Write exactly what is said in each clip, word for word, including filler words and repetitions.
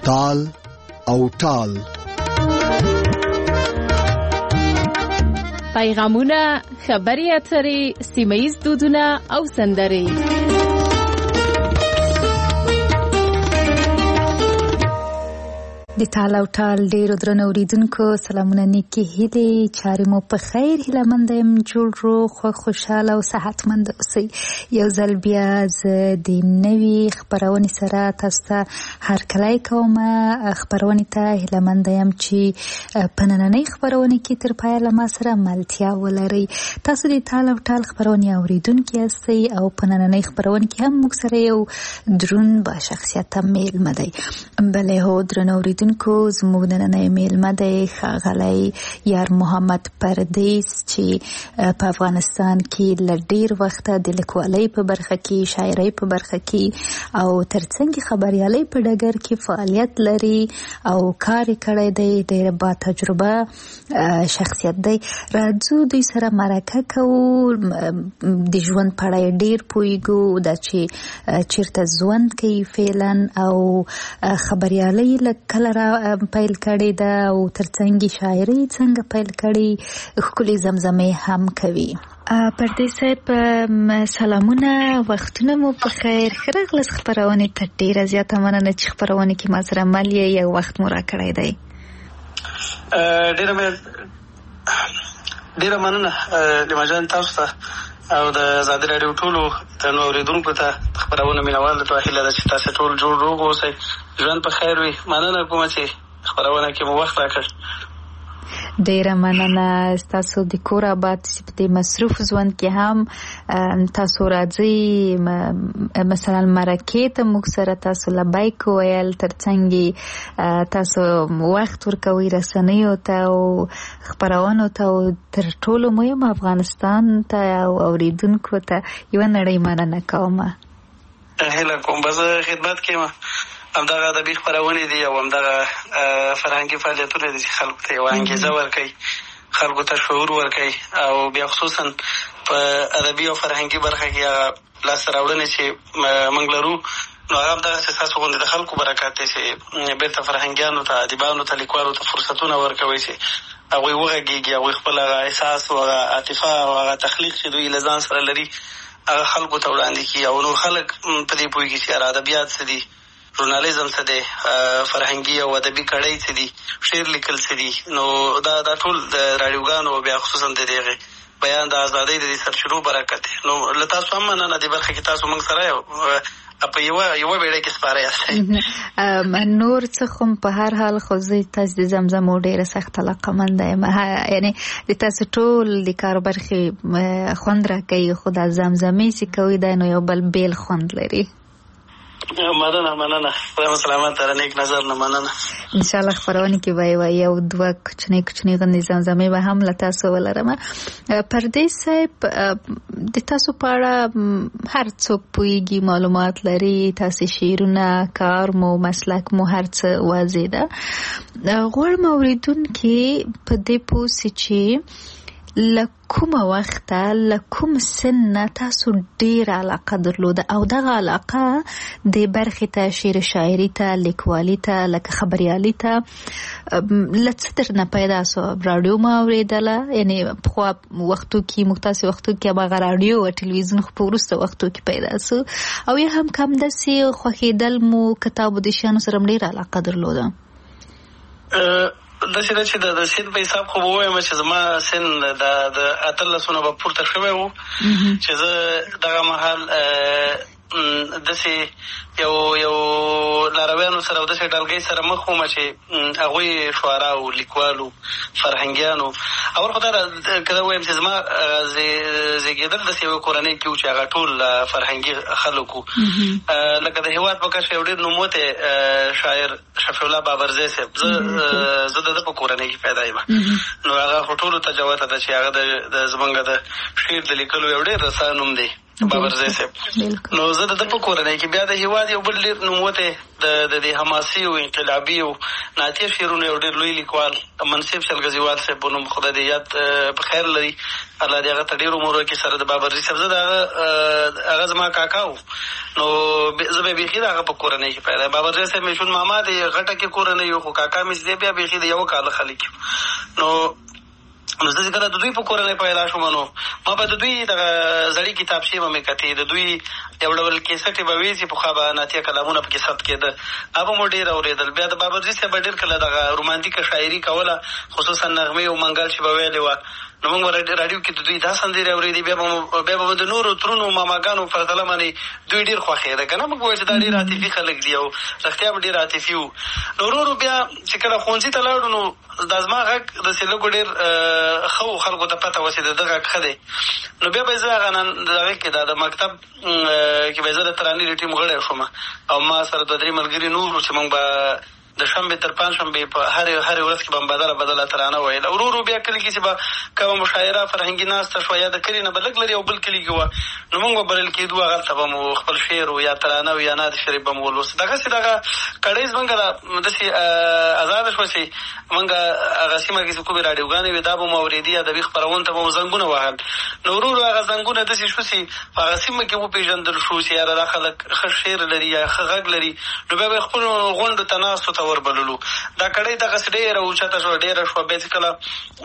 تال او ټال. پیغامونه، خبري اترې، سیمه‌ییز دودونه او سندرې. د ټال او ټال ډیرو درنو اوریدونکو سلامونه، نیکې هیلې، چارې مو په خیر، هیله مند یم جوړ روغ خوشحاله او صحتمند اوسئ. یو ځل بیا زه د نوي خپرونې سره تاسو ته هرکلی کوم. خپرونې ته هیله مند یم چې په نننۍ خپرونې کې تر پایه له ما سره ملتیا ولرئ. تاسو د ټال او ټال خپرونې اوریدونکي یاستئ او په نننۍ خپرونې کې هم موږ سره یو درون با شخصیت میلمه دی. بله هو درنو اوریدونکو، زموږ نننۍ میلمه دی ښاغلی یار محمد پردیس چې په افغانستان کې له ډیر وخته د لیکوالۍ په برخه کې، شاعرۍ په برخه کې او ترڅنګ خبریالۍ په ډګر کې فعالیت لري او کار کړی دی. ډیر با تجربه شخصیت دی. راځو دوی سره مرکه کوو، د ژوند په اړه ډیر پوهیږو، دا چې چیرته ژوند کوي فعلا او خبریالۍ له کله پیل کړی ده او ترڅنګ شاعري څنګه پیل کړی، ښکلې زمزمې هم کوي. پردیس صاحب سلامونه، وختونه مو په خیر. ښه راغلاست خپرونې ته. ډیره زیاته مننه چې خپرونې کې ما سره مل یې یو وخت مو راکړی دی. ډیره ډیره مننه لیما جان تاسو ته او د ازادي راډیو ټولو درنو اورېدونکو ته. خپرونه مینوال ته هیله ده چې تاسو ټول جوړ روغ اوسئ، ژوند په خیر وي. مننه کوم چې خپرونه کې مو وخت راکړ. ډیره مننه تاسو د کور آباد په دې مصروف ژوند کې هم تاسو راځئ، مثلا مرکې ته موږ سره تاسو لبیک ویل، ترڅنګ تاسو وخت ورکوئ رسنیو ته او خپرونو ته او تر ټولو مهم افغانستان ته او اوریدونکو ته یوه نړۍ مننه کوم. هیله کوم به زه خدمت کوم. همدغه ادبي خپرونې دي او همدغه فرهنګي فعالیتونه دي چې خلکو ته یوه انګېزه ورکوي، خلکو ته شعور ورکوي او بیا خصوصا په ادبي او فرهنګي برخه کې هغه لاسته راوړنې چې موږ لرو، نو هغه همدغسې ستاسو غوندې د خلکو برکت دی چې بېرته فرهنګیانو ته، ادیبانو ته، لیکوالو ته فرصتونه ورکوي چې هغوی وغږېږي، هغوی خپل هغه احساس او هغه عاطفه او هغه تخلیق چې دوی له ځان سره لري هغه خلکو ته وړاندې کړي او نور خلک په دې پوهېږي چې یاره ادبیات څه دي، ژورنالیزم څه دی، فرهنګي او ادبي کړۍ څه دي، شعر لیکل څه دي. نو دا دا ټول د راډیوګانو او بیا خصوصا د دغې بیان د ازادۍ د دې سرچینو برکت دی. نو له تاسو هم مننه دې برخه کې تاسو موږ سره یو په یوه یوه بیړۍ کې سپاره یاستئ. نور څه خو په هر حال خو زه تاسو د زمزمو ډېره سخت علاقمنده یم، یعنې د تاسو ټول د کار برخې خوند راکوي، خو دا زمزمې چې کوي دا نو یو بل بیل خوند لري. مننه مننه خدای مو سلامت داره، نیک نظر نه مننه. انشاءالله خپرونې کې به یو دوه کوچنۍ کوچنۍ غوندې زمزمې به هم له تاسو ولرم. پردیس صاحب د تاسو په اړه هر څوک پوهېږي، معلومات لري، تاسو شعرونه، کار مو، مسلک مو، هر څه واضح ده. غواړم اورېدونکي په دې پوه سي چې له کومه وخته، له کوم سن نه تاسو ډېره علاقه درلوده او دغه علاقه د برخې ته، شعر شاعري ته، لیکوالي ته، لکه خبریالي ته له څه درنه پیدا سو؟ راډیو مو اورېدله؟ یعنې پخوا وختو کې، موږ تاسې وختو کې هماغه راډیو او ټلویزیون خو په وروسته وختو کې پیدا سو، او یا هم کم داسې خوښېدل مو کتابو د شیانو سره هم ډېره علاقه درلوده؟ داسې ده چې د سن په حساب خو به ووایم چې زما سن د اتلسونه به پورته شوی و چې زه دغه مهال داسې یو یو لارویانو سره او داسې ډلګۍ سره مخ وم چې هغوی شعراو، لیکوالو، فرهنګیانو. اول خو دا که زه ووایم چې زما زېږېدل داسې یوې کورنۍ کې و چې هغه ټول فرهنګي خلک وو. لکه د هېواد په کچه یو ډېر نوموتی شاعر شفیع الله بابرزی صاحب، زه زه د ده په کورنۍ کې پیدا یم، نو هغه خو ټولو ته جوته ده چې هغه د زمونږ د شعر د لیکلو یو ډېر رسا نوم دی. بابرزی صاحب. نو زه د ده په کورنۍ کې بیا د هېواد یو بل ډېر نوموتی د دې حماسي او انقلابي او نعتیه شعرونو یو ډېر لوی لیکوال منصف شلګزیوال صاحب په نوم خدای دې یاد په خیر لري، الله دې هغه ته ډېر عمر وکړي. سره د بابرزي صاحب زه د هغه هغه زما کاکا و، نو زه به بیخي د هغه په کورنۍ کې پیدا. بابرزی صاحب مې شون ماما د غټه کې کورنۍ و، خو کاکا مې چې دی بیا بیخي د یوه کاله خلک یو. نو نو زه چې کله د دوی په کورنۍ پیدا شوم، نو ما به د دوی دغه زړې کتابچې به مې کتې، د دوی یو ډول کیسټې به ویسي، پخوا به نعتیه کلامونه پکې ثبت کېده، هغه مو ډېر اورېدل. بیا د بابرزي صاحب به ډېر کله دغه رومانتیکه شاعري کوله، خصوصا نغمې او منګل چې به ویلې وه، نو موږ به راډیو کې د دوی دا سندرې اورېدې. بیا به بیا به د نورو ترونو ماماګانو په پرتله باندې دوی ډېر خوښېده که نه، موږ به وایو چې دا ډېر عاطفي خلک دي او رښتیا به ډېر عاطفي وو. نو ورو ورو بیا چې کله ښوونځي ته لاړو، نو دا زما غږ داسې لږو ډېر ښه و، خلکو ته پته وه چې د ده غږ ښه دی. نو بیا به یې زه هغه هغې کې دا د مکتب کې به یې زه د ترانې د ټیم غړی شوم، او ما سره دوه درې ملګري نور وو چې موږ به د شنبې تر پنجشنبې په هرې هرې ورځ کې به بدله بدله ترانه ویله. ورو ورو بیا کلي کې چې به کومه مشاعره فرهنګي ناسته شوه، یا د کلي نه به لږ لرې او بل کلي کې وه، نو موږ به بلل کېدو، هغلته به مو خپل شعر و یا ترانه و یا نعت شریف به مو ولوست. دغسې دغه کړۍ زمونږ داسې ازاده شوه چې مونږ هغه سیمه کې چې کومې راډیوګانې وې دا به مو اورېدي، ادبي خپرونو ته به مو زنګونه وهل. نو ورو ورو هغه زنګونه داسې شو چې په هغه سیمه کې وپېژندل شو چې یاره دا خلک ښه شعر لري یا ښه غږ لري. نو بیا به یې خپلو غونډو ته ناستو ته وربللو. دا کړۍ دغسې ډېره اوچته شوه، ډېره شوه. بیا چې کله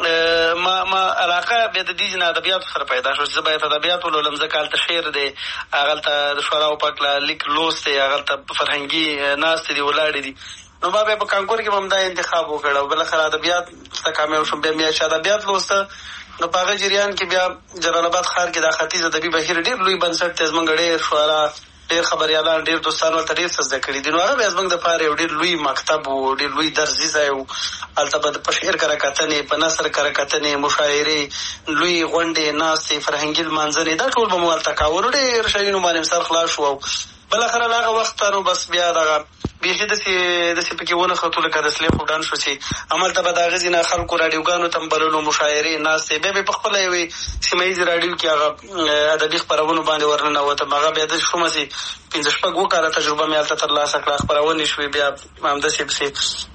ما ما علاقه بیا د دې ځینې ادبیاتو سره پیدا شوه چې زه باید ادبیات ولولم، ځکه هلته شعر دی، هغلته د شعراو په هکله لیک لوست دی، هغلته فرهنګي ناستې دي ولاړې دي. نو ما بیا په کانکور کې به هم دا انتخاب وکړ او بالاخره ادبیات ته کامیاب شوم. بیا مې چې ادبیات لوسته، نو په هغه جریان کې بیا جلال آباد ښار کې دا ختیځ ادبي بهیر ډېر لوی بنسټ دی. زموږ ډېر شعرا، ډېر خبریالان، ډېر دوستان ورته ډېر څه زده کړي دي. نو هغه بیا زموږ دپاره یو ډېر لوی مکتب و، ډېر لوی درسي ځای و. هلته به په شعر کره کتنې، په نثر کره کتنې، مشاعرې، لوی غونډې، ناستې، فرهنګي لمانځنې، دا ټول به مو هلته کوو. نو ډېر شیونو باندې مې سر خلاص شو. او بالاخره له هغه وخته نو بس بیا دغه بیخي داسې داسې پکې ونښتو لکه د سلیخ وډان شو چې هملته به د هغه ځینې خلکو راډیوګانو ته م بللو، مشاعرې، ناستې. بیا به په خپله یوې سیمه ییزې راډیو کې هغه ادبي خپرونو باندې ورننوتم. هغه بیا داسې شومه چې پېنځه شپږ اووه کاله تجربه مې هلته ترلاسه کړه، خپرونې شوې. بیا همداسې پسې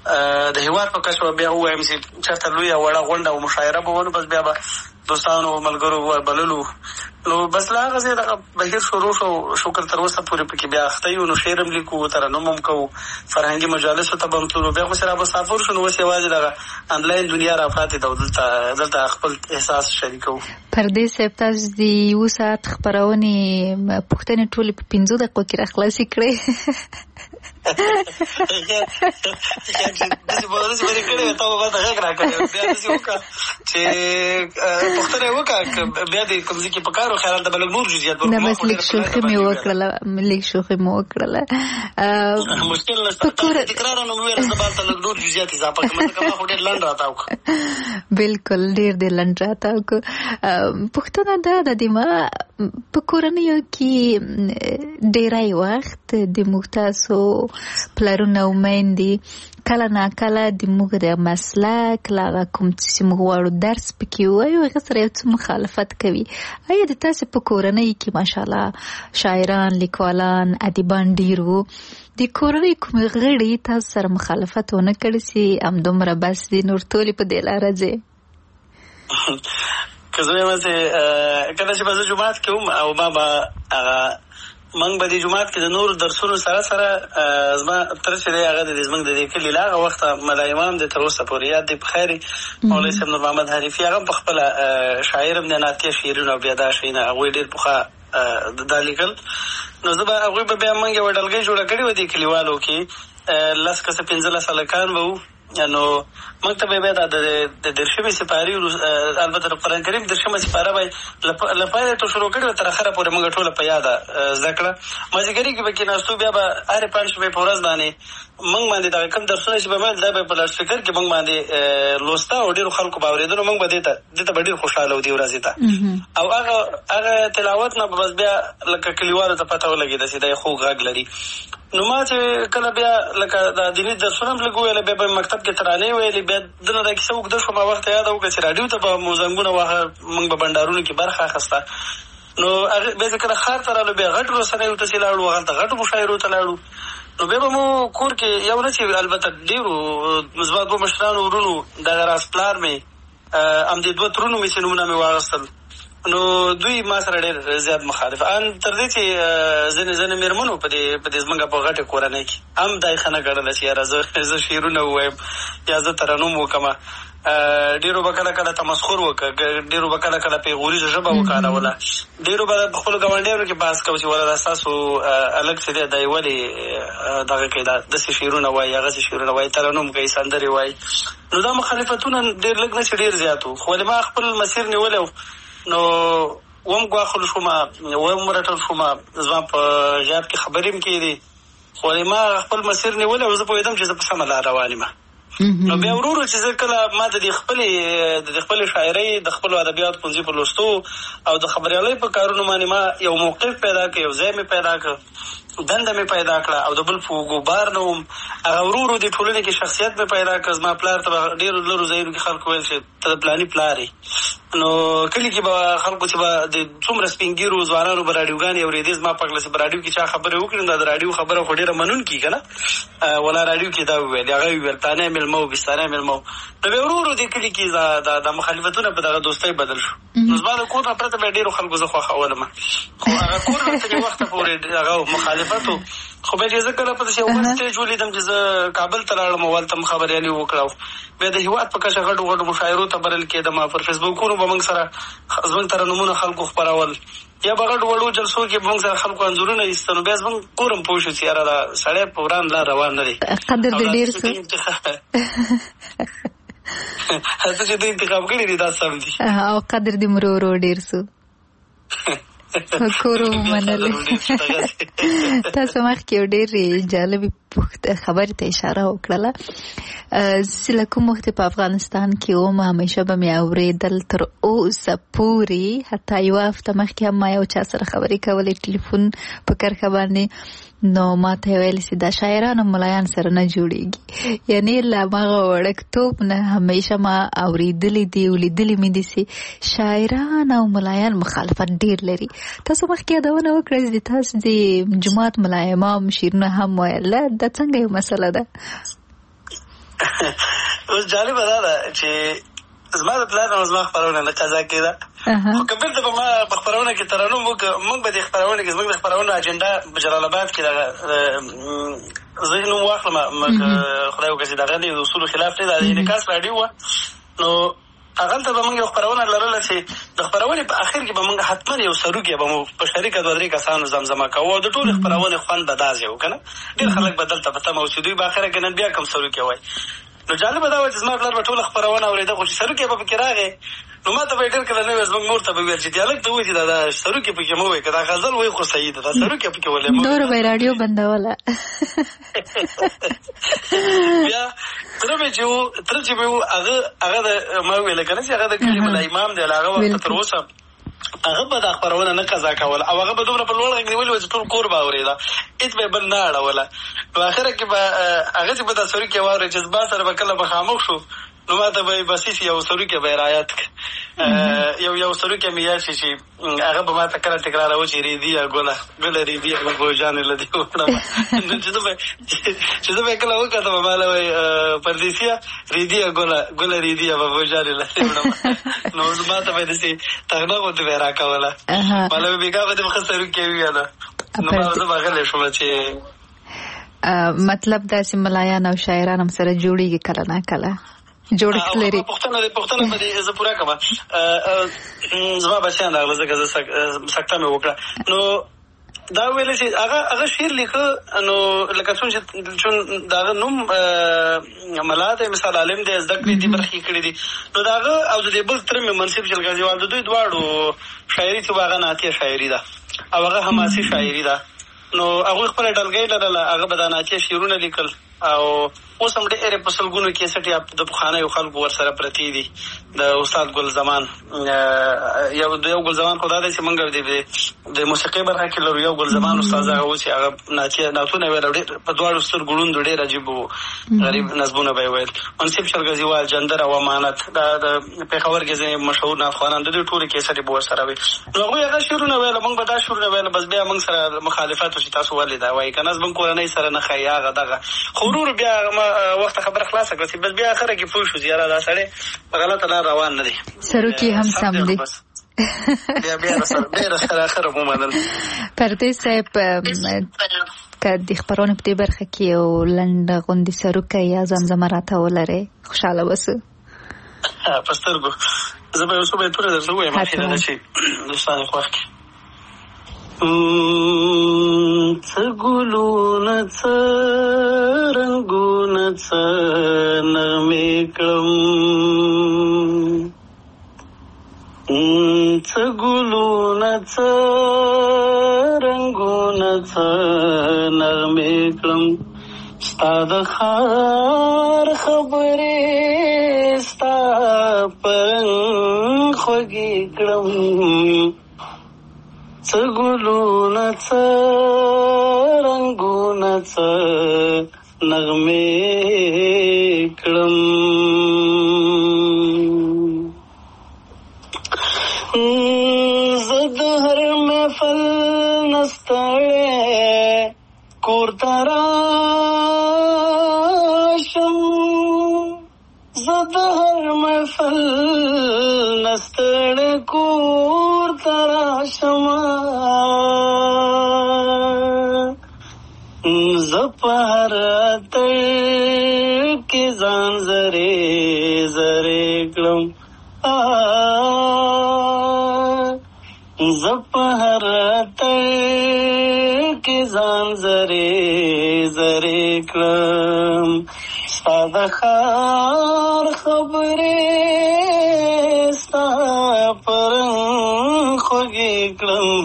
د هېواد په کچه به بیا ووایم چې چېرته لویه وړه غونډه او مشاعره به ونو، بس بیا به دوستانو او ملګرو وربللو. نو بس له هغه ځایه دغه بهیر شروع شو. شکر تر اوسه پورې پکې بیا اخته یو. نو شعر هم لیکو، ترنم هم کوو، فرهنګي مجالسو ته به هم تلو. بیا خو چې را مسافر شو، نو اوس یوازې دغه انلاین دنیا را پاتې ده او دلته دلته خپل احساس شریکوو. پردیس صاحب، تاسو د یوه ساعت خپرونې پوښتنې ټولې په پنځو دقیقو کې را خلاصې کړې. داسې به داسې به دې کړې وې، تا به ماته غږ را کړی. بیا داسې وکړه چې پوښتنه یې وکړه، بیا دې کوم ځای کې په کار و خیال ته به لږ نور جزیات ورکړو. نه بس لږ شوخي مې وکړله، لږ شوخي مې وکړله. مشکل نشته، تکرار نو مې ویل زه به هلته لږ نور جزیات اضافه کړم، ځکه ما خو ډېر لنډ راتاو کړه. بلکل ډېر دې لنډ راتاو کړه. پوښتنه دا ده د ما په کورنیو کې ډېری وخت د موږ تاسو پلرونه او میندې کله ناکله د موږ د مسلک له هغه کوم چې موږ غواړو درس پکې ووایو هغه سره یو څه مخالفت کوي. آیا د تاسې په کورنۍ کې ماشاءالله شاعران، لیکوالان، ادیبان ډېر وو، د کورنۍ کومې غړي تاسو سره مخالفت ونه کړي چې همدومره بس دي نور ټولې په دې لاره ځي؟ که زه وایم چې کله چې به زه جومات کې وم او ما به هغه موږ به دې جومات کې د نورو درسونو سره سره زما تره چې دی هغه د زموږ د دې کلي له هغه وخته ملا امام دی تر اوسه پورې یاد دی په خیر مولوي صاحب نور محمد حنیفي هغه هم په خپله شاعر هم دی نعتیه شعرونه او بیا دا شیونه هغوی ډېر پخوا دا لیکل. نو زه به هغوی به بیا موږ یوه ډلګۍ جوړه کړې وه دې کلیوالو کې لس کسه پېنځلس هلکان به وو. نو موږ ته به بیا دا د درشمې سپارې البته د قرآن کریم درشمه سپاره به له پیله ټو شروع کړې وه تر اخره پورې موږ ټوله په یاده زده کړه. مازدیګري کې به کېناستو بیا به هرې پنجشنبې په ورځ باندې موږ باندې دغه کوم درسونه چې به ویل دا به په لاډ سپیکر کې موږ باندې لوسته او ډېرو خلکو به اورېده. نو موږ به دې ته دې ته به ډېر خوشحاله وو دې ورځې ته. او هغه هغه تلاوت نه به بس بیا لکه کلیوالو ته پته ولګېده چې دا یې خوږ غږ لري. نو ما چې کله بیا لکه دا دیني درسونه هم لږ وویله بیا به مکتب کې ترانې ویلې بیا دنه دا کیسه اوږده شوه. ما وخت یاده وکړه چې راډیو ته به مو زنګونه واهه موږ به بنډارونو کې برخه اخیسته. نو هغه به کله خار ته رالو بیا غټ رسنیو ته لاړو هغه ته غټ مشاعرو ته لاړو نو بیا به مو کور کې یو نه چې البته ډېرو مثبت دوه مشرانو ورونو دغه راس پلار مې هم دې دوه ترونو مې چې نومونه مې واغستل نو دوی ما سره ډېر زیات مخالف ان تر دې چې ځینې ځینې مېرمنو په دې په دې زموږ په غټه کورنۍ کې هم دا یې ښه نه ګڼله چې یاره زه زه شعرونه ووایم یا زه ترنم وکړمه ډېرو به کله کله تمسخر وکړه ډېرو به کله کله پیغوریزه ژبه وکاروله ډېرو به په خپلو ګاونډیانو کې بحث کوو چې ولله ستاسو هلک چې دی دی ولې دغه کوي دا داسې شعرونه وایي هغسې شعرونه وایي ترنم کوي سندرې وایي نو دا مخالفتونه ډېر لږ نه چې ډېر زیات وو خو ولې ما خپل مسیر نیولی و نو وم ګواښل شومه وم ورټل شومه زما په غیاب کې خبرې هم کېدې خو ولې ما خپل مسیر نیولی او زه پوهېدم چې زه په سمه لار روان یم نو بیا ورو ورو چې زه کله ما د دې خپلې د دې خپلې شاعرۍ د خپلو ادبیاتو پنځي په لوستو او د خبریالۍ په کارونو باندې ما یو موقف پیدا کړ یو ځای مې پیدا کړ دنده مې پیدا کړه او د بل په اوږو بار نه وم هغه ورو ورو د ټولنې کې شخصیت مې پیدا کړ زما پلار ته به ډېرو لرو ځایونو کې خلکو ویل چې ته د پلاني پلار یې نو کلي کې به خلکو چې به د څومره سپین ګیرو ځوانانو به راډیوګانې اورېدې زما په هکله چې په راډیو کې چا خبرې وکړي نو د راډیو خبره خو ډېره منونکي که نه ولا راډیو کې دا وویل هغه وویل پلانی مېلمه و بستانی مېلمه و نو بیا ورو ورو دې کلي کې دا مخالفتونه په دغه دوستۍ بدل شو نو زما د کور نه پرته بیا ډېرو خلکو زه خوښولم خو هغه کور نه ترې وخته پورې هغه مخالفت و خو بیا چې زه کله په داسې یو بل سټیج ولیدم چې زه کابل ته لاړم او هلته م خبریالي وکړه بیا د هېواد په کچه غټو غټو مشاعرو ته بلل کېدم پر فیسبوکونو به موږ سره زموږ ترنمونه خلکو خپرول یا به غټو وړو جلسو کې به موږ سره خلکو انځورونه ایسته نو بیا زموږ کور هم پوه شو چې یاره دا سړی په وران لار روان نه دی قدر دې ډېر څه هڅه چې دوی انتخاب کړي دي دا سم دي او قدر دې مرو ورو ډېر څه کورو منلې تاسو مخکې یو ډېرې جالبې خبرې ته اشاره وکړله چې له کوم وخت په افغانستان کې وم همیشه به مې اورېدل تر اوسه پورې حتی یوه هفته مخکې هم ما یو چا سره خبرې کولې ټلیفون په کرښه باندې نو ما ته یې ویل چې دا شاعران او ملایان سره نه جوړېږي یعنې له هماغه وړکتوب نه همیشه ما اورېدلي دي ولیدلي مې دي چې شاعران او ملایان مخالفت ډېر لري تاسو مخکې یادونه وکړه چې تاسو د جومات ملا امام شعرونه هم ویل دا څنګه یو مسله ده اوس جالبه دا ده چې زما د پلار نه زما خپرونه نه قضا کېده خو که بېرته به ما په خپرونه کې ترنم وکړه موږ به د خپرونه کې زموږ د خپرونو اجنډا په جلال آباد کې دغه زه نوم واخلم خدای وکړه چې دغه د اصولو خلاف دی دا د انعکاس راډیو وه نو هغلته به موږ یو خپرونه لرله چې د خپرونې په اخر کې به موږ حتما یو سروکي به مو په شریکه دوه درې کسانو زمزمه کوو او د ټولې خپرونې خوند به داسې و که نه ډېر خلک به دلته په تمه و چې دوی به اخره کې نن بیا کوم سروکي وایي نو جالبه دا وه چې زما پلار به ټوله خپرونه اورېده خو چې سروکي به پکې راغې نو ما ته به یې ډېر کله نه ویل زموږ مور ته به ویل چې دې هلک ته ووایي چې دا دا سروکي پکې مه وایي که دا غزل وایي خو صحیح ده دا سروکي پکې ولې مه نور به یې راډیو بندوله بیا تره مې چې و تره چې مې و هغه هغه د ما وویله که نه چې هغه د کلي ملا امام دی له هغه وخته تر اوسه هغه به دا خپرونه نه قضا کوله او هغه به دومره په لوړ غږ نیولې وه چې ټول کور به اورېده هېڅ به یې بل نه اړوله په اخره کې به هغه چې به دا سروکي واورې چې زما سره به کله مخامخ شو نو ما ته به یې بس یو سروکي به یې رایاد کړه یو یو سروکي مې یاد شي چې هغه به ما ته کله تکراروه چې ریدیه ګله ګله ریدیه ګوجانې له دې وکړم نو چې زه به چې زه به یې کله وکتم ما له وایي پردیسیه ریدیه ګله ګله ریدیه به ګوجانې له دې وکړم نو ما ته به یې داسې تغنه غوندې به یې راکوله ما له بېګا به دې به ښه سروکي وویله نو ما زه به غلی شومه چې مطلب داسې ملایان او شاعران هم سره جوړېږي کله نه کله جوړښت لري پوښتنه دې پوښتنه به دې زه پوره کړم زما بچیان راغله ځکه زه سکته مې وکړه نو دا ویلی چې هغه هغه شعر لیکه نو لکه څومره چې د هغه نوم ملا دی مثال عالم دی زده کړې دي برخې کړې دي نو د هغه او د دې بل تره مې منصف جلګا دیوال د دوی دواړو شاعري چې هغه نعتیه شاعري ده او هغه حماسي شاعري ده نو هغوی خپله ډلګۍ لرله هغه به دا نعتیه شعرونه لیکل او اوس هم ډېرې په سلګونو کیسټې د پخوانیو خلکو ورسره پرتې دي. د استاد ګل زمان یو د یو ګل زمان خو دا دی چې موږ د موسیقۍ برخه کې لرو. یو ګل زمان استاد هغه اوس هغه نعتونه ویل او ډېر په دواړو سترګو ړوند و، ډېر عجیب و، غریب نظمونه به یې ویل. منصف شلګزیوال، جندر او امانت، دا د پېښور کې ځینې مشهور نعتخوانان د دوی ټولې کیسټې به ورسره وي. نو هغوی هغه شعرونه ویل، موږ به دا شعرونه ویل، بس بیا موږ سره مخالفت و چې تاسو ولې دا وایي، که نظم کورنۍ سره نه ښایي هغه دغه. خو ورور بیا ما وخته خبره خلاصه کړه چې بس بیا اخره کې پوه شو چې یاره دا سړی په غلطه لار روان نه دی، سروکي هم سم دی. بیا بیا ډېره سره اخره ومنل. پردیس صاحب که د خپرونې په دې برخه کې یو لنډ غوندې سروکی یا زمزمه راته ولرئ خوشحاله اوسو. په سترګو زه به یو څو بیتونه درته ووایم اخره ده چې دوستان یې خوښ کړي. څه ګلونه څه رنګونه څه نغمې کړم، څه ګلونه څه رنګونه څه نغمې کړم، ستا د ښار خبرې ستا په رنګ خوږې کړم، څه ګلونه څه رنګونه څه نغمې کړم. زه د هر محفل نه ستړی کور ته راشم، زه د هر محفل نه ستړی کور ته راشم، زه په هر اتړ کې ځان زرې زرې کړم، زه په هر اتړ کې ځان زرې زرې کړم، ستا د ښار خبرې ستا په رنګ خوږې کړم،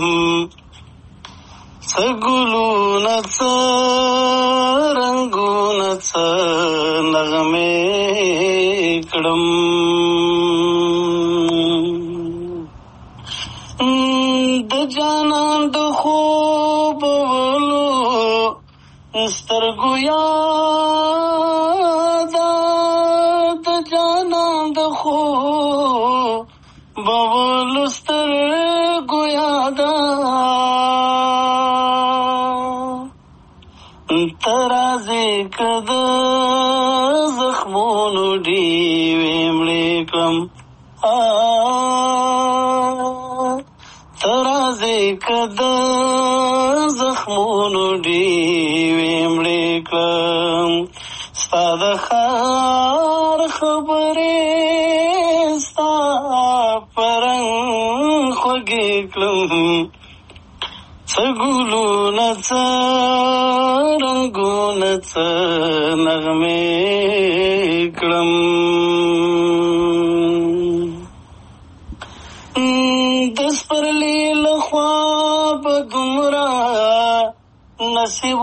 څه ګلونه څه رنګونه څه نغمې کړم. د جانان د خوبولو سترګو یاده، د جانان د خوبولو سترګو یاده، ته راځې که د زخمونو ډېوې مړې کړم، ته راځې که د زخمونو ډېوې مړې کړم، ستا د ښار خبرې ستا په رنګ خوږې کړم، څه ګلونه څه رنګونه څه نغمې کړم. د سپرلي له خوا به دومره نصیب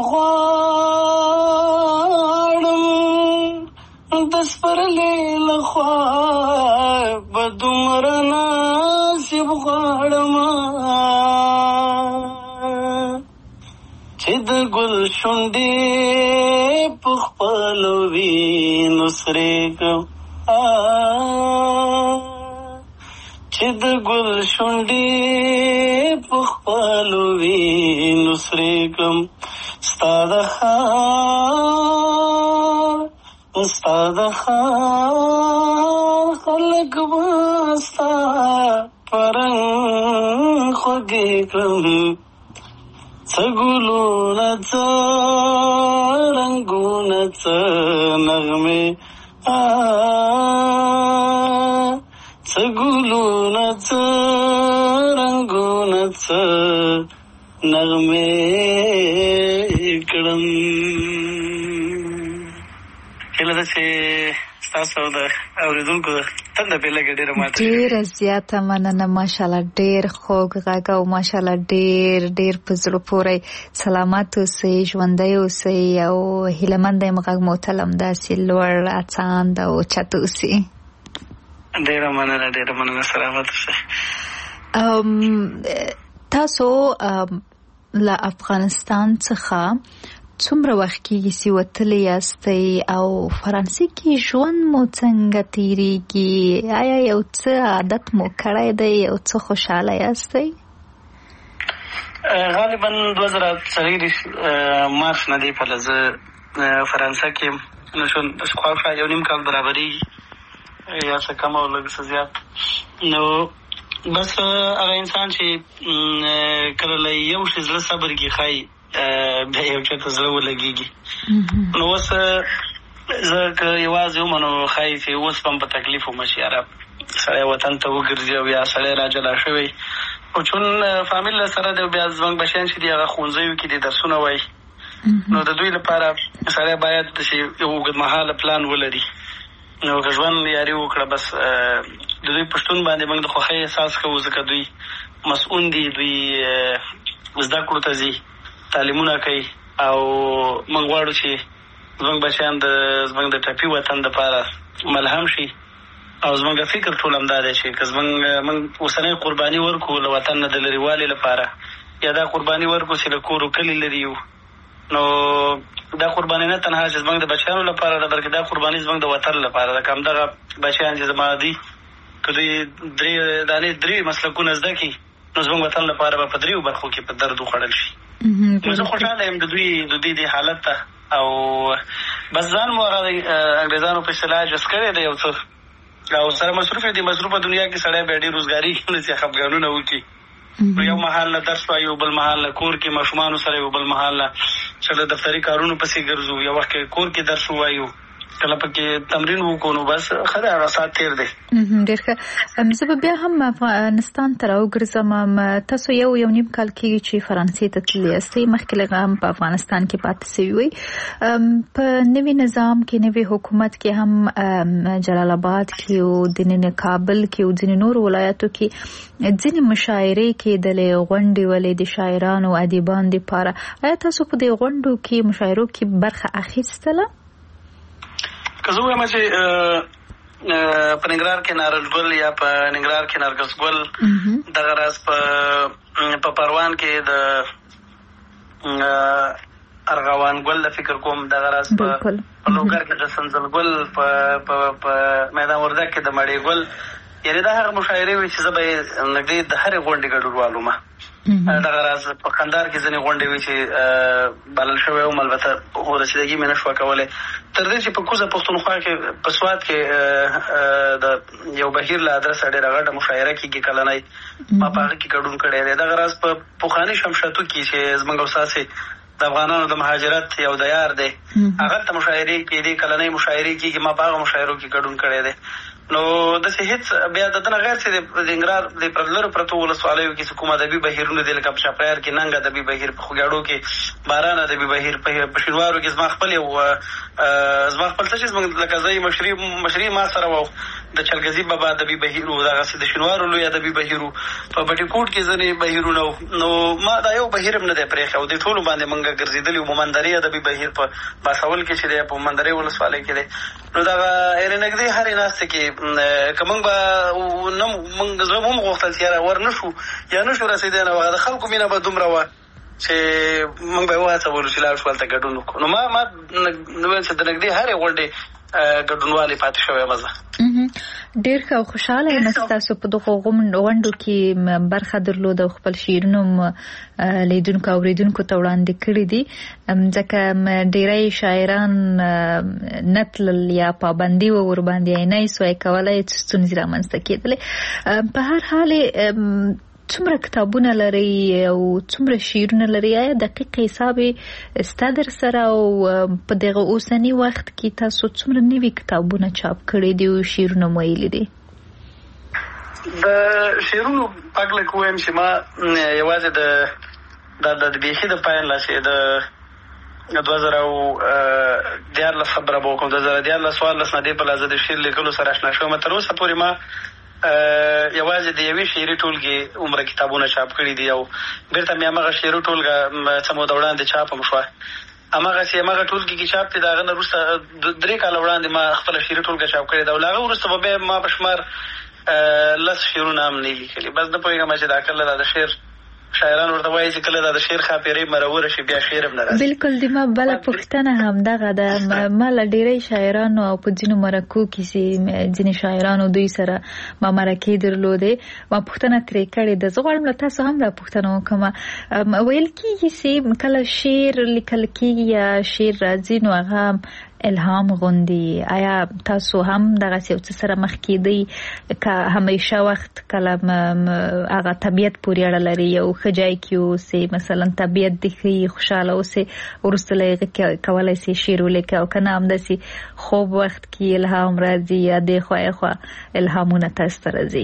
غواړم، د سپرلي له خوا به دومره نصیب غواړم، چې د ګل شونډې په خپلو وینو سرې کړم، چې د ګل شونډې په خپلو وینو سرې کړم، ستا د ښار ستا د ښار خلک به ستا په رنګ خوږې کړم، څه ګلونه څه رنګونه څه نغمې، څه ګلونه څه رنګونه څه نغمې کړم. هیله ده چې ستاسو د اورېدونکو تنده پې لږه ډېره ماته ډېره زیاته مننه. ماشاءالله ډېر خوږ غږ او ماشاءالله ډېر ډېر په زړه پورې. سلامت اوسئ، ژوندی اوسئ او هیلهمنده یم غږ مو تل همداسې لوړ اڅاند او چت اوسي. ډېره مننه ډېره مننه. سلامت اوسئ. تاسو له افغانستان څخه څومره وخت کېږي چې وتلي یاستئ او فرانسې کې ژوند مو څنګه تېرېږي؟ آیا یو څه عادت مو کړی دی؟ یو څه خوشحاله یاستئ؟ غالبا دوه زره څلوېښت مارچ نه دی پله زه فرانسه کې یم. نو خواوشا یو نیم کال برابرېږي، یا څه کم او لږ څه زیات. نو بس هغه انسان چې کله له یو شي زړه صبر کې ښایي بیا یو چېرته زړه ولګېږي. نو اوس زه که یوازې وم نو ښایي چې اوس به هم په تکلیف ومه چې یاره سړی وطن ته وګرځي او بیا سړی را جلا شوی خو چون فامیل سره دی، بیا زموږ بچیان چې دي هغه ښوونځیو کې دي درسونه وایي. نو د دوی لپاره سړی باید چې یو اوږدمهاله پلان ولري. نو که ژوند یاري وکړه بس د دوی په شتون باندې موږ د خوښۍ احساس کوو، ځکه دوی مسؤون دي، دوی زده کړو ته ځي، تعلیمونه کوي او موږ غواړو چې زموږ بچیان د زموږ د ټپي وطن دپاره ملهم شي. او زموږ فکر ټول همدا دی چې که زموږ موږ اوسنۍ قرباني ورکړو له وطن نه د لرېوالي لپاره، یا دا قرباني ورکړو چې له کور و کلي لرې یو، نو دا قرباني نه تنها چې زموږ د بچیانو لپاره ده، بلکې دا قرباني زموږ د وطن لپاره ده. که همدغه بچیان چې زما دي که دوی درې دانې درې مسلکونه زده کړي، نو زموږ وطن لپاره به په دریو برخو کې په درد وخوړل شي. نو زه خوشحاله یم د دوی د دوی دې حالت ته. او بس ځان مو هغه انګریزانو په اصطلاح جس کړی دی یو څه، او سره مصروف دی. مصروفه دنیا کې سړی بیا ډېر روزګاري نه چې خفګانونه وکړي. یو محل نه درس وایي، یو بل محل نه کور کې ماشومانو سره، یو بل محل نه چې له دفتري کارونو پسې ګرځو، یو وخت کې کور کې درس ووایو، کله پکې تمرین وکړو. نو بس ښه دی، هغه ساعت تېر دی. ډېر ښه. زه به بیا هم افغانستان ته راوګرځم. تاسو یو یو نیم کال کېږي چې فرانسې ته تللي یاستئ، مخکې له هغه هم په افغانستان کې پاتې سوي وئ. په نوي نظام کې، نوي حکومت کې هم جلال آباد کې او ځینې کابل کې او ځینې نورو ولایاتو کې ځینې مشاعرې کېدلې، غونډې ولې د شاعرانو او ادیبانو دپاره. آیا تاسو په دې غونډو کې مشاعرو کې برخه اخیستله؟ که زه ووایم چې په ننګرهار کې نارنجګل یا په ننګرهار کې نرګس ګل، دغه راز په پروان کې د ارغوان ګل د فکر کوم، دغه راز په لوګر کې د سنځل ګل، په میدان وردګ کې د مړې ګل. یعنې دا هغه مشاعرې وې چې زه به یې نږدې د هرې غونډې ګډونوال وم. دغه راز په کندهار کې ځینې غونډې وې چې بلل شوی وم، البته رسیدګي مې نه شوه کولی. تر دې چې په کوزه پښتونخوا کې په سوات کې د یو بهیر له ادرسه ډېره غټه مشاعره کېږي کلنۍ، ما په هغه کې ګډون کړی دی. دغه راز په پخواني شمشاتو کې چې زموږ استاسې د افغانانو د مهاجرت یو دیار دی، هغلته مشاعرې کېدې، کلنۍ مشاعرې کېږي، ما په هغه مشاعرو کې ګډون کړی دی. نو داسې هېڅ بیا د ده نه غیر چې د ننګرهار د لرو پرتو ولسوالیو کې چې کوم ادبي بهیرونه دي، لکه په چاپریار کې ننګ ادبي بهیر، په خوږیاړو کې باران ادبي بهیر، په شینوارو کې زما خپل یو زما خپل څه چې زموږ لکه زه مشري مشري ما سره وه، د چلګزي بابا ادبي بهیر و، دغسې د شینوارو لوی ادبي بهیر و، په بټي کوټ کې ځینې بهیرونه و. نو ما دا یو بهیر هم نه دی پرېښی او دې ټولو باندې مونږ ګرځېدلي وو. ممندرې ادبي بهیر په باساول کې چې دی، په ممندرې ولسوالۍ کې دی. نو دغه یعنې نږدې هرې ناستې کې که موږ به نه موږ زړه هم غوښتل چې یاره ور نه شو یا نه شو رسېدی، نو هغه د خلکو مینه به دومره وه چې موږ به یې وهڅولو چې لاړ شو هلته ګډون وکړو. نو ما ما ویل چې د نږدې هرې غونډې ګډونوالې پاتې شوی یم زه. ډېر ښه او خوشحاله یم چې تاسو په دغو غونډو کې برخه درلوده او خپل شعرونه هم لیدونکو او اورېدونکو ته وړاندې کړي دي، ځکه ډېری شاعران نه تلل یا پابندي وه ورباندې، یې نه یې سوای کولی، ستونزې رامنځته کېدلې. په هر حال څومره کتابونه لرئ او څومره شعرونه لرئ؟ آیا دقیق حساب سته در سره او په دغه اوسني وخت کې تاسو څومره نوي کتابونه چاپ کړي دي او شعرونه مو ویلي دي؟ د شعرونو پاک لږ ووایم چې ما یوازې د د بیخي د پایان لاسې د دوه زره دیارلس خبره به وکړم. دوه زره دیارلس څوارلس نه دې په لحاظه د شعر لیکلو سره اشنا شوم. تر اوسه پورې ما یوازې د یوې شعري ټولګې عمره کتابونه چاپ کړي دي او بېرته مې همغه شعري ټولګه څه موده وړاندې چاپ هم شوه. همغسې همغه ټولګې کې چاپ دي. د هغه نه وروسته درې کاله وړاندې ما خپله شعري ټولګه چاپ کړې ده او له هغه وروسته به بیا ما په شمار لس شعرونه هم نه لیکلي. بس نه پوهېږم چې دا کله دا د شعر شاعران ورته وایي چې کله دا د شعر خاپېرۍ مروره شي بیا شعر هم نه راځي. بلکل د ما بله پوښتنه همدغه ده. ما له ډېری شاعرانو او په ځینو مرکو کې چې ځینې شاعرانو دوی سره ما مرکې درلودې ما پوښتنه ترې کړې ده. زه غواړم له تاسو هم دا پوښتنه وکړم. ویل کېږي چې کله شعر لیکل کېږي یا شعر راځي نو هغه الهام غوندي. آیا تاسو هم دغسې یو څه سره مخ کېدئ که همیشه وخت کله هغه طبیعت پورې اړه لري یو ښه ځای کې اوسئ مثلا طبیعت دې ښه خوشحاله اوسئ وروسته له هغې کولی سئ شعر ولیکئ او که نه همداسې خوب وخت کې الهام راځي یا دې خوا خوا الهامونه تاسو ته راځي؟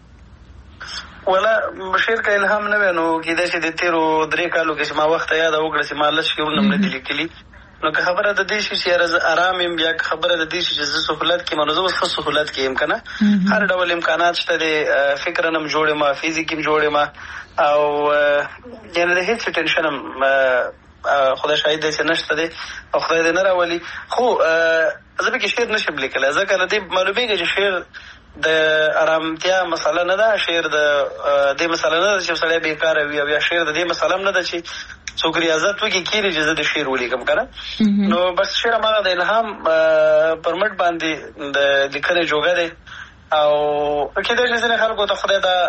ولا شعر که الهام نه وی نو کېدای شي د تېرو درې کالو کې چې ما وخت یاده وکړه چې ما لس شعرونه هم نه دي لیکلي. نو که خبره د دې شي چې یاره زه ارام یم بیا که خبره د دې شي چې زه سهولت کې یم نو زه اوس ښه سهولت کې یم که نه. هر ډول امکانات شته دی. فکرا هم جوړ یم فزیکي هم جوړ یم او یعنې د هېڅ ټینشن هم خدای شاهد دی چې نشته دی او خدای دې نه راولي. خو زه پکې شعر نشم لیکلی ځکه له دې معلومېږي چې شعر د ارامتیا مسله نه ده. شعر د دې مسله نه ده چې سړی بېکاره وي او یا شعر د دې مسله هم نه ده چې څوک ریاضت وکړي کېږي چې زه د شعر ولیکم که نه. نو بس شعر هماغه د الهام پر مټ باندې د لیکنې جوګه دی او کېدای شي ځینې خلکو ته خدای دا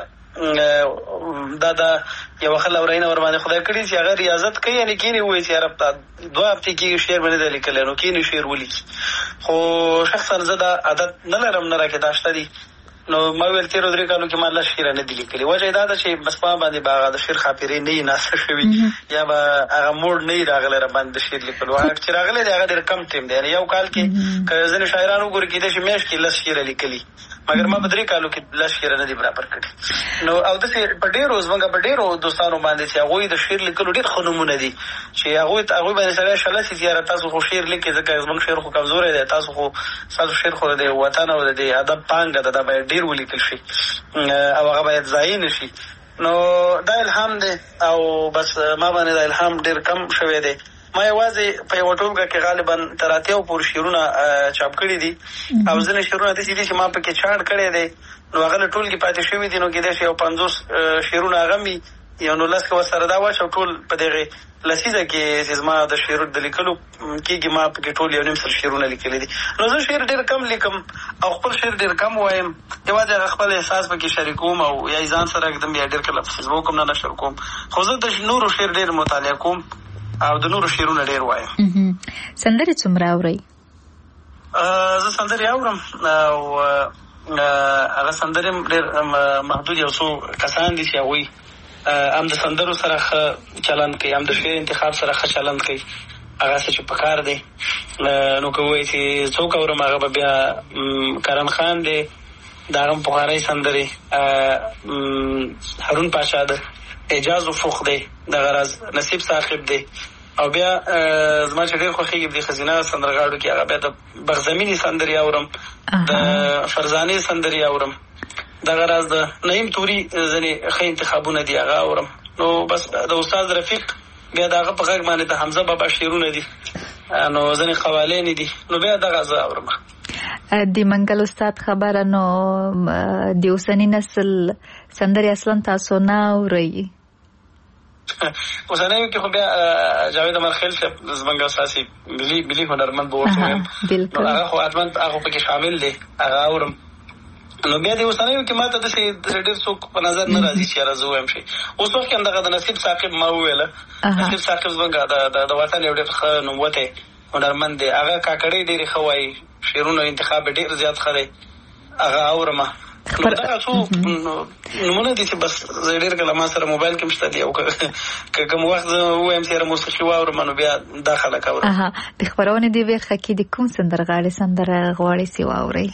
دا دا یوه ښه لورینه ورباندې خدای کړي چې هغه ریاضت کوي یعنې کېني ووایي چې یاره دوه هفتې کېږي شعر به نه دی لیکلی نو کېني شعر ولیکي. خو شخصا زه دا عادت نه لرم نه راکې دا شته دي. نو ما ویل تېرو درې کالو کې ما لس شعره نه دي لیکلي. وجه یې دا ده چې بس ما باندې به هغه د شعر خاپېرۍ نه وي ناسته شوي یا به هغه موډ نه وي راغلی را باندې د شعر لیکلو. هغه چې راغلی دی هغه ډېر کم ټایم دی. یعنې یو کال کې که ځینې شاعران وګوري کېدای شي میاشت کې لس شعره لیکلي مګر ما په درې کالو کې لس شعره نه دي برابر کړي. نو او داسې په ډېرو زموږ په ډېرو دوستانو باندې چې هغوی د شعر لیکلو ډېر ښه نومونه دي چې هغوی هغوی باندې سړی شله سي چې یاره تاسو خو شعر لیکئ ځکه زموږ شعر خو کمزوری دی تاسو خو ستاسو شعر خو د وطن او د ادب پانګه ده دا باید ډېر ولیکل شي او هغه باید ضایع نه شي. نو دا الهام دی او بس ما باندې دا الهام ډېر کم شوی دی. ما یوازې په یوه ټولګه کې غالبا تر اتیاو پورې شعرونه چاپ کړي دي او ځینې شعرونه داسې دي چې ما پکې چاڼ کړی دی نو هغه له ټولګې پاتې شوي دي. نو کېدای شي یو پنځوس شعرونه هغه مي یو نولس که ورسره دا واچو ټول په دغې لسیزه کې چې زما د شعر د لیکلو کېږي ما پکې ټول یو نیم سل شعرونه لیکلي دي. نو زه شعر ډېر کم لیکم او خپل شعر ډېر کم وایم. یوازې هغه خپل احساس پکې شریکوم او یا یې ځان سره ږدم یا ډېر کله په فیسبوک هم نه نشر کوم. خو زه د نورو شعر ډېر مطالعه کوم او د نورو شعرونه ډېر وایم. سندرې څومره اورئ؟ زه سندرې اورم او هغه سندرې هم ډېر محدود یو څو کسان دي چې هغوی هم د سندرو سره ښه چلند کوي هم د شعر انتخاب سره ښه چلند کوي هغه څه چې په کار دی. نو که ووایي چې څوک اورم هغه به بیا کرم خان دی د هغه هم پخوانی سندرې هارون پاشا ده اعجاز افق دی دغه راز نصیب صاحب دی او بیا زما چې ډېر خوښېږي د ښځینه سندرغاړو کې هغه بیا د بغزمینې سندرې اورم د فرزانې سندرې اورم دغه راز د نعیم توري ځینې ښه انتخابونه دي هغه اورم. نو بس د استاد رفیق بیا د هغه په غږ باندې د حمزه بابا شعرونه دي نو ځینې قوالینې دي نو بیا دغه زه اورم. د منګل استاد خبره نو د اوسني نسل سندرې اصلا تاسو نه اورئ؟ اوسنیو کې خو بیا جاوید امرخیل صاحب زموږ اساسي ملي ملي هنرمند به ورته وایم نو هغه خو حتما هغه پکې شامل دی هغه اورم. نو بیا د اوسنیو کې ما ته داسې ډېر څوک په نظر نه راځي چې یاره زه ووایم شي. اوس وخت کې همدغه د نصیب صاحب ما وویله نصیب صاحب زموږ د وطن یو ډېر ښه نوموتی هنرمند دی هغه کاکړۍ ډېرې ښه وایي شعرونه انتخاب یې ډېر زیات ښه دی هغه اورم. نو دغه څو نومونه دي چې بس زه ډېر کله ما سره موبایل کې هم شته دي او که کوم وخت زه ووایم چې یاره موسیقي واورم نو بیا دا خلک اورم. د خپرونې دې برخه کې د کوم سندرغاړي سندره غواړئ چې واورئ؟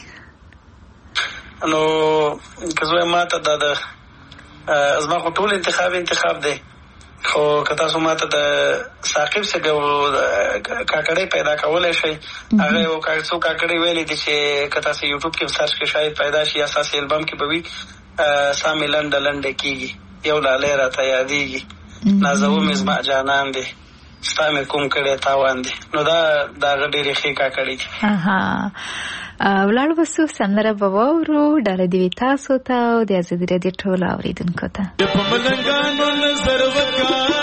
نو که زه وایم ما ته دا د زما خو ټول انتخاب انتخاب دی خو که تاسو ماته د ثاقب څخه کاکړۍ پیدا کولی شئ، هغه یو څو کاکړۍ ویلې دي چې که تاسو یوټیوب کې سرچ کې شاید پیدا شي، یا ستاسې البم کې به وي. سا مې لنډه لنډه کېږي، یو لالی راته یادېږي، نازومې زما جانان دی، ستا مې کوم کړی تاوان دی. نو دا د هغه ډېرې ښې کاکړۍ دي. ولاړ بسو سندره به واورو. ډاله دې وي تاسو ته او د ازادي راډیو ټولو اورېدونکو ته. په ملنګانو نظر وکړه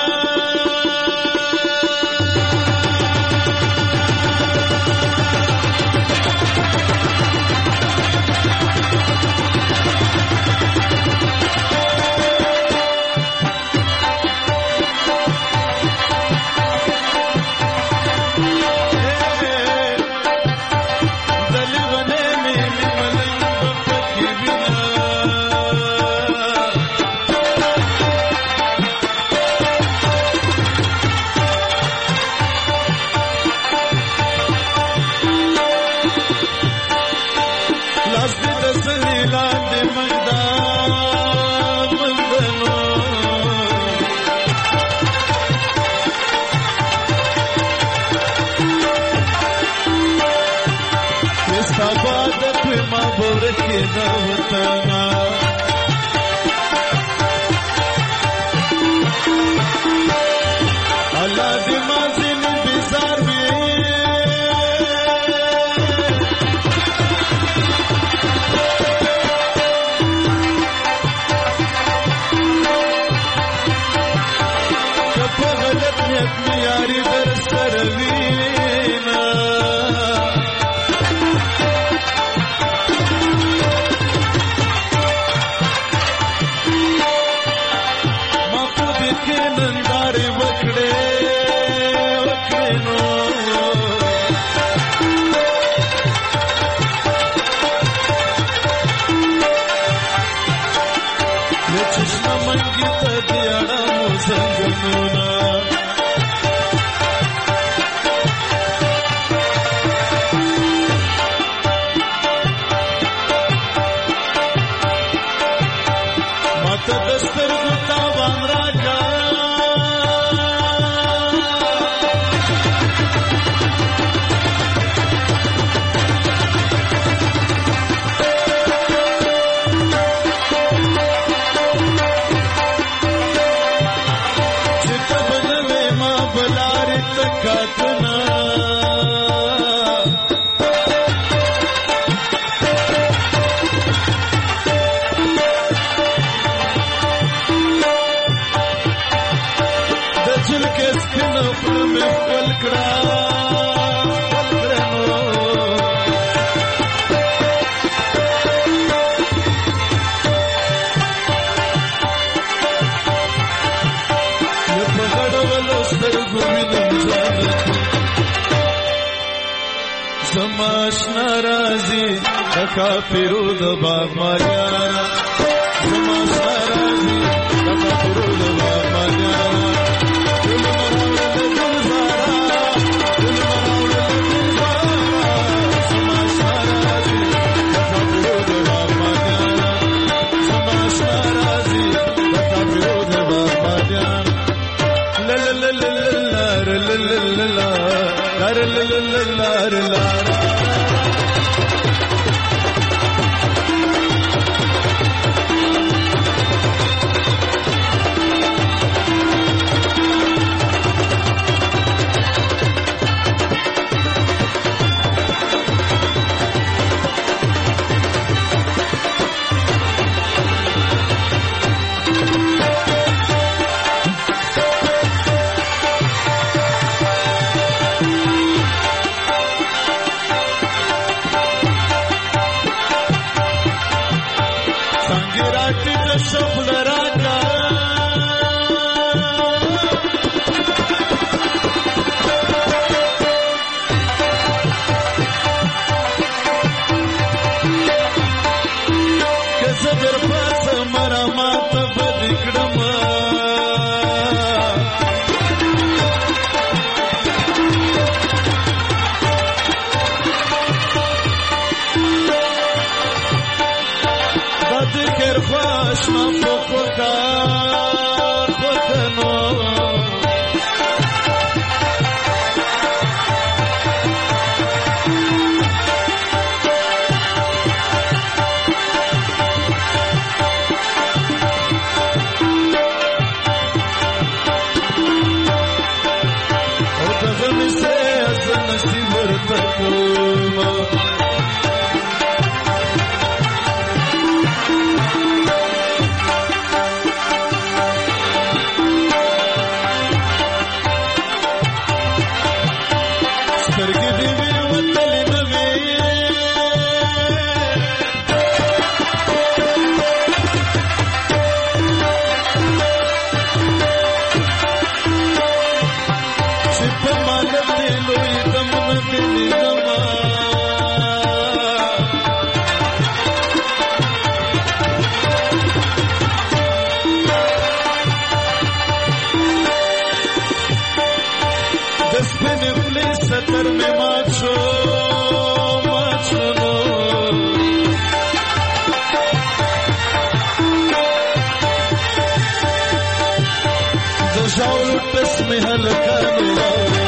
کافرو د باغ ماریانا زما سارازی د کافرو د باغ ماریانا دل مراوړ د گلزارا دل مراوړ د گلزارا زما سارازی د کافرو د باغ ماریانا زما سارازی د کافرو د باغ ماریانا لللللللار لللللار لللللار غمی سے از نصیب ورتکما سترګې دې وي وتلې نه وي چې په مالت دې لوی دمونه دې نظما د سپینې خولې ستر مې مات شو مات شو نو د ژاولو ټس مې هلکانې راوړې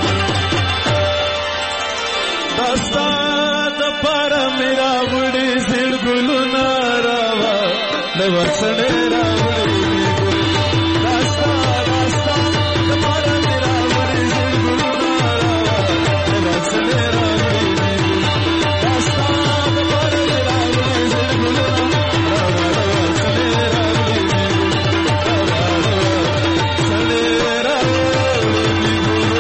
دا ستا دپاره مې راوړې زیړ ګلونه راوه د وسړې راوړې دا ستا دا ستا دپاره مې راوړې زیړ ګلونه راوه د وسړې راوړې دا ستا دپاره مې راوړې زیړ ګلونه راوه د وسړې راوړې سړې راوړې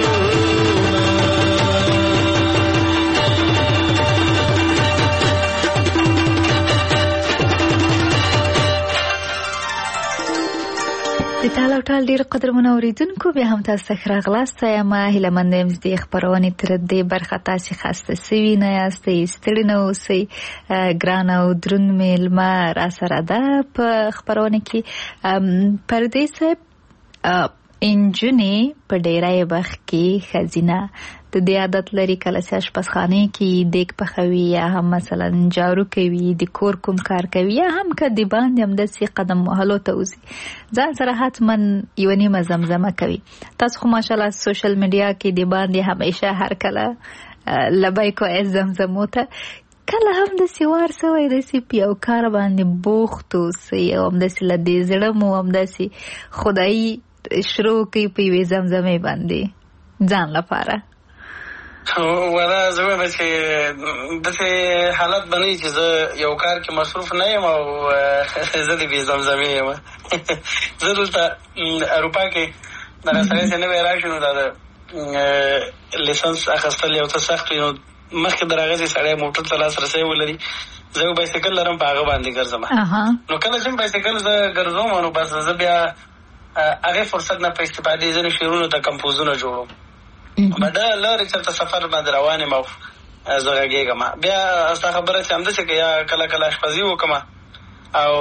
د تال او ټال ډېر قدرمنو اورېدونکو بیا هم تاسو ته ښه راغلاست یم هیله منده یم چې دې خپرونې تر دې برخه تاسې خسته سوي نه یاستئ ستړي نه اوسئ ګران او دروند میلمه راسره ده په خپرونه کې پردې صاحب انجونې په ډېری وخت کې ښځینه د دې عادت لري کله چې اشپزخانې کې دیګ پخوي یا هم مثلا جارو کوي د کور کوم کار کوي یا هم که د باندې همداسې قدم وهلو ته وځي ځان سره حتما یوه نیمه زمزمه کوي تاسو خو ماشاءالله سوشل میډیا کې د باندې همیشه هر کله لبیک وایئ زمزمو ته کله هم داسې وار سوی داسې په یو کار باندې بوخت اوسئ او همداسې له دې زړه مو همداسې خدایي شروع کوي په یوې زمزمې باندې ځان لپاره ولا زه وایم چې داسې حالت به نه وي چې زه یو کار کې مصروف نه یم او زه د بې زمزمې یم زه دلته اروپا کې دغه سړی چې نوی راشي نو دا د لیسنس اخیستل یو څه سخت وي نو مخکې د هغه سړی موټر ته لاسرسی ولري زه یو بایسکل لرم په هغه باندې ګرځم نو کله چې بایسکل زه ګرځوم نو بس زه بیا هغې فرصت نه په استفادې ځینې شعرونو ته کمپوزونه جوړوم بډه لارې چېرته سفر باندې روان یم او زه غږېږم بیا ستا خبره چې همداسې که یا کله کله اشپزي وکړم او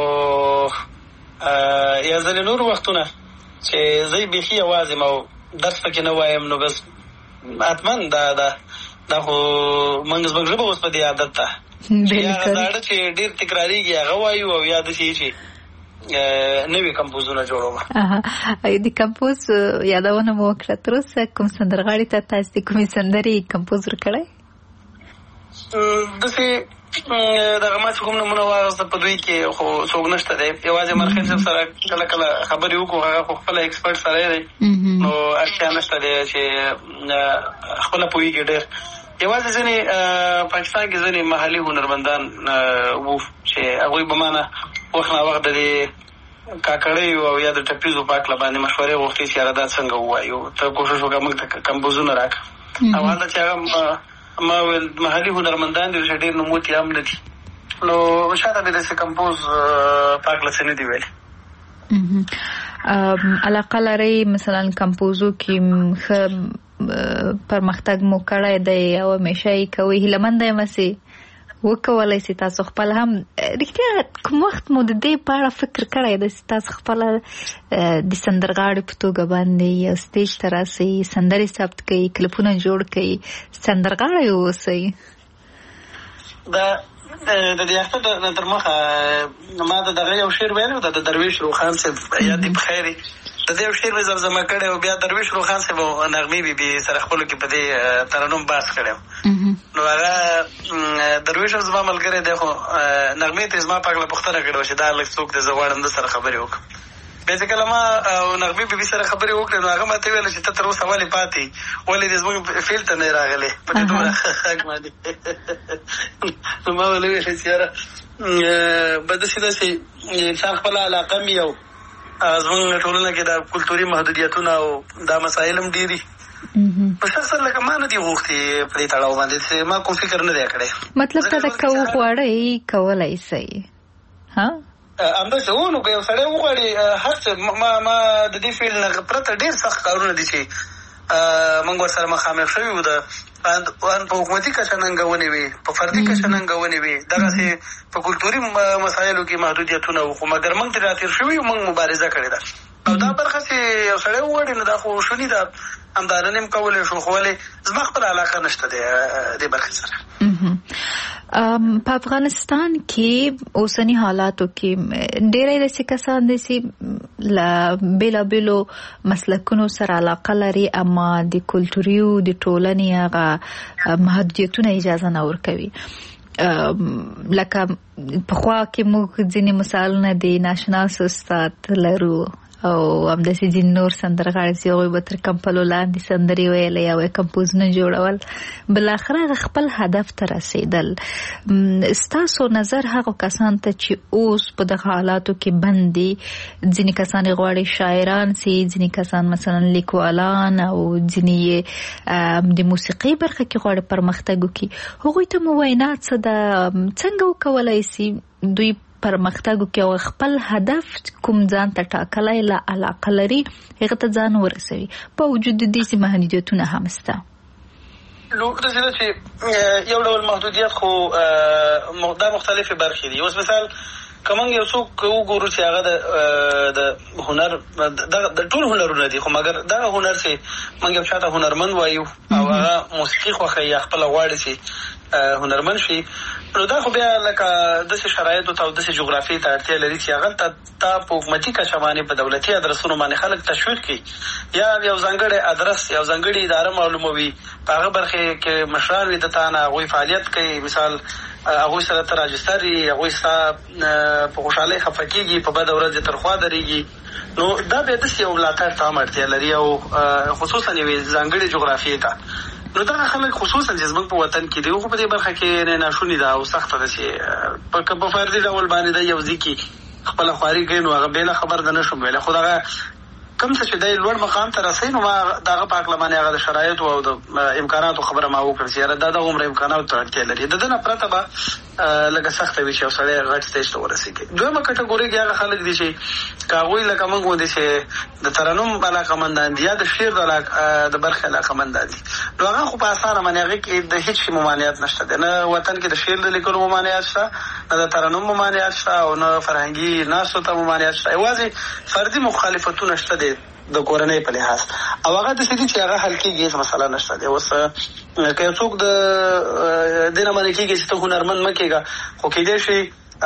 یا ځینې نور وختونه چې زه یې بیخي یوازې یم او درس پکې نه وایم نو بس حتما دا دا دا خو موږ زموږ ژبه اوس په دې عادت ده یا هغه زاړه چې ډېر تکرارېږي هغه وایو او یا داسې چې نوی کمپوزونه جوړوم د کمپوز یادونه مو وکړه تر اوسه کوم سندرغاړي ته تاسو د کومې سندرې کمپوز ورکړی داسې دغه ما چې کوم نمونه واخیسته په دوی کې خو څوک نشته دی یوازې مرخیل صاحب سره کله کله خبرې وکړو هغه خو خپله ایکسپرټ سړی دی نو اړتیا نشته دی چې خپله پوهېږي ډېر یوازې ځینې پاکستان کې ځینې محلي هنرمندان وو چې هغوی به ما نه وخت نا وخت د دې کاکړیو او یا د ټپیزو په هکله باندې مشورې غوښتې چې یاره دا څنګه ووایو ته کوښښ وکړه موږ ته کمپوزونه راکړه او هلته چې هغه ما ویل محلي هنرمندان دي چې ډېر نوموتي هم نه دي نو شاته مې داسې کمپوز په هکله څه نه دي ویلي علاقه لرئ مثلا کمپوزو کې ښه پرمختګ مو کړی دی او همیشه یې کوئ هیله منده یم هسې وکولای سي تاسو خپل هم رښتیا کوم وخت مو د دې په اړه فکر کړی دی چې تاسو خپله د سندرغاړې په توګه باندې یو سټیج ته راسئ سندرې ثبت کوئ کلیپونه جوړ کوئ سندرغاړی اوسئ دا د دې اخته تر مخه ما د دغه یو شعر ویلی د درویش روخان صاحب یاد دې په خیر د دې یو شعر مې زمزمه کړی او بیا درویش روخان صاحب او نغمې بیبي سره خپلو کې په دې ترنم بحث کړی نو هغه درویش هم زما ملګری دی خو نغمې ته زما په هکله پوښتنه کړې وه چې دا هلک څوک دی زه غواړم ده سره خبرې وکړم بیا چې کله ما او نغمې بیبي سره خبرې وکړې نو هغه ماته ویل چې ته تر اوسه ولې پاتې ولې دې زموږ فیل ته نه راغلې په دې دومره غږ باندې. نو ما ولې ویل چې یاره به داسې ده چې انسان خپله علاقه مي او زموږ ټولنه کې دا کلتوري محدودیتونه او دا مسایل هم ډېر دي. په شخصا لکه ما نه دي غوښتي په دې تړاو باندې چې ما کوم فکر نه دی کړی. مطلب ته د کو غواړئ کولی شئ ها همداسې و نو که یو سړی وغواړي هر څه ما ما د دې فیلډ نه پرته ډېر سخت کارونه دي چې موږ ورسره مخامخ شوي وو. د ان په حکومتي کچه ننګونې وي په فردي کچه ننګونې وي دغسې په کلتوري مسایلو کې محدودیتونه وو خو مګر موږ ترې راتېر شوي یو موږ مبارزه کړې ده او دا برخه چې یو سړی وغواړي نو دا خو شوني ده همدا نن هم کولی شو خو ولې زما خپله علاقه نشته دی دې برخې سره. په افغانستان کې اوسني حالاتو کې ډېری داسې کسان دي چې له بېلابېلو مسلکونو سره علاقه لري اما د کلتوري او د ټولنې هغه محدودیتونه اجازه نه ورکوي. لکه پخوا کې موږ ځینې مثالونه د ناشناس استاد لرو او همداسې ځینې نور سندرغاړي چې هغوی به تر کمپلو لاندې سندرې ویلې او کمپوزونه جوړول بالاخره هغه خپل هدف ته رسېدل. ستاسو نظر هغو کسان ته چې اوس په دغه حالاتو کې بند دي ځینې کسان یې غواړي شاعران سي ځینې کسان مثلا لیکوالان او ځینې د موسیقۍ برخه کې غواړي پرمختګ وکړي هغوی ته مو وینا څه ده څنګه وکولی سي دوی پرمختګ وکړي او خپل هدف کوم ځان ته ټاکلی له علاقه لري هغه ته ځان ورسوي په وجود د دې محدودیتونه هم شته؟ نو داسې ده چې یو ډول محدودیت خو دا مختلفې برخې دي. اوس مثال که موږ یو څوک وګورو چې هغه د هنر د ټول هنرونه دي خو مګر دغه هنر چې موږ یو چاته هنرمند وایو او هغه موسیقي خوښوي یا خپله غواړي چې هنرمند شي نو دا خو بیا لکه داسې شرایطو ته او داسې جغرافیې ته اړتیا لري چې هغه ته تا په حکومتي کچه باندې په دولتي ادرسونو باندې خلک تشویق کړي یا یو ځانګړی ادرس یو ځانګړې اداره معلوموي په هغه برخې کې مشران وي د تا نه هغوی فعالیت کوي مثال هغوی سره ته راجستر یي هغوی ستا په خوشحالۍ خفه کېږي په بده ورځ یې ترخوا درېږي نو دا بیا داسې یو ملاتړ ته هم اړتیا لري او خصوصا یوې ځانګړې جغرافیې ته. نو دغه خلک خصوصا چې زموږ په وطن کې دي خو په دې برخه کې ناشوني ده او سخته ده چې په فردي ډول باندې د یو ځای کې خپله خواري کوي نو هغه بېله خبر ده نه شم ویلی خو دغه کوم څه چې دی لوړ مقام ته رسوي نو ما د هغه په هکله باندې هغه د شرایطو او د امکاناتو خبره ما وکړه چې یاره دا دغه عمره امکاناتو ته اړتیا لري د ده نه پرته به لږه سخته وي چې یو سړی غټ سټیج ته ورسېږي. دویمه کټګورۍ کې هغه خلک دي چې که هغوی لکه موږ غوندې چې د ترنم علاقهمندان دي یا د شعر د برخې علاقهمندان دي نو هغه خو په اسانه باندې هغې کې د هېڅ شي ممانعت نشته دی نه وطن کې د شعر د لیکلو ممانعت شته نه د ترنم ممانعت شته او نه فرهنګي ناستو ته ممانعت شته یوازې فردي مخالفتونه شته دی د کورنۍ په لحاظ او هغه داسې دي چې هغه حل کېږي هېڅ مسله نشته دی. اوس که یو څوک د دې نه منع کېږي چې ته هنرمند مه کېږه خو کېدای شي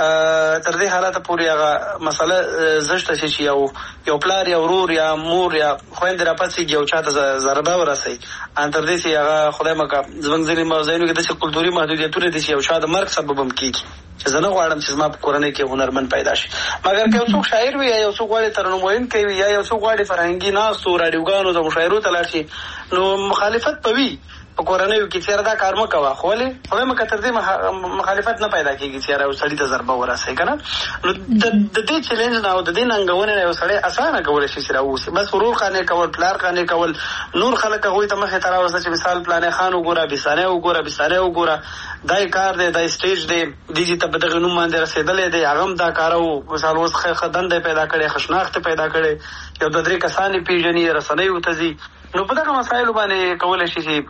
تر دې حالته پورې هغه مسله زشته شي چې یو یو پلار یا ورور یا مور یا خویندې راپاڅېږي او چا ته ضربه ورسوي ان تر دې چې هغه خدای مکړه زموږ ځینې ځایونو کې داسې کلتوري محدودیتونه دي چې یو چا د مرګ سبب هم کېږي چې زه نه غواړم چې زما په کورنۍ کې هنرمند پیدا شي مګر که یو څوک شاعر وي یا یو څوک غواړي ترنم ویونکی وي یا یو څوک غواړي فرهنګي ناستو راډیوګانو د مشاعرو ته لاړ شي نو مخالفت به وي په کورنیو کې چې یاره دا کار مه کوه خو ولې خدای مکړه تر دې مخالفت نه پیدا کېږي چې یاره یو سړي ته ضربه ورسوي که نه نو د دې چلنج نه او د دې ننګونې نه یو سړی اسانه کولی شي چې راووسي بس ورور خانې کول پلار خانې کول نور خلک هغوی ته مخې ته راوسته چې مثال پلانی خان وګوره بیسانی وګوره بیسانی وګوره دا یې کار دی دا یې سټیج دی دې چې ته په دغې نوم باندې رسېدلی دی هغه هم دا کاره و مثال اوس ښه دنده یې پیدا کړی ښه شناخت یې پیدا کړی یو دوه درې کسان یې پېژني رسنیو ته ځي نو په دغه مسایلو باندې کولی شي چې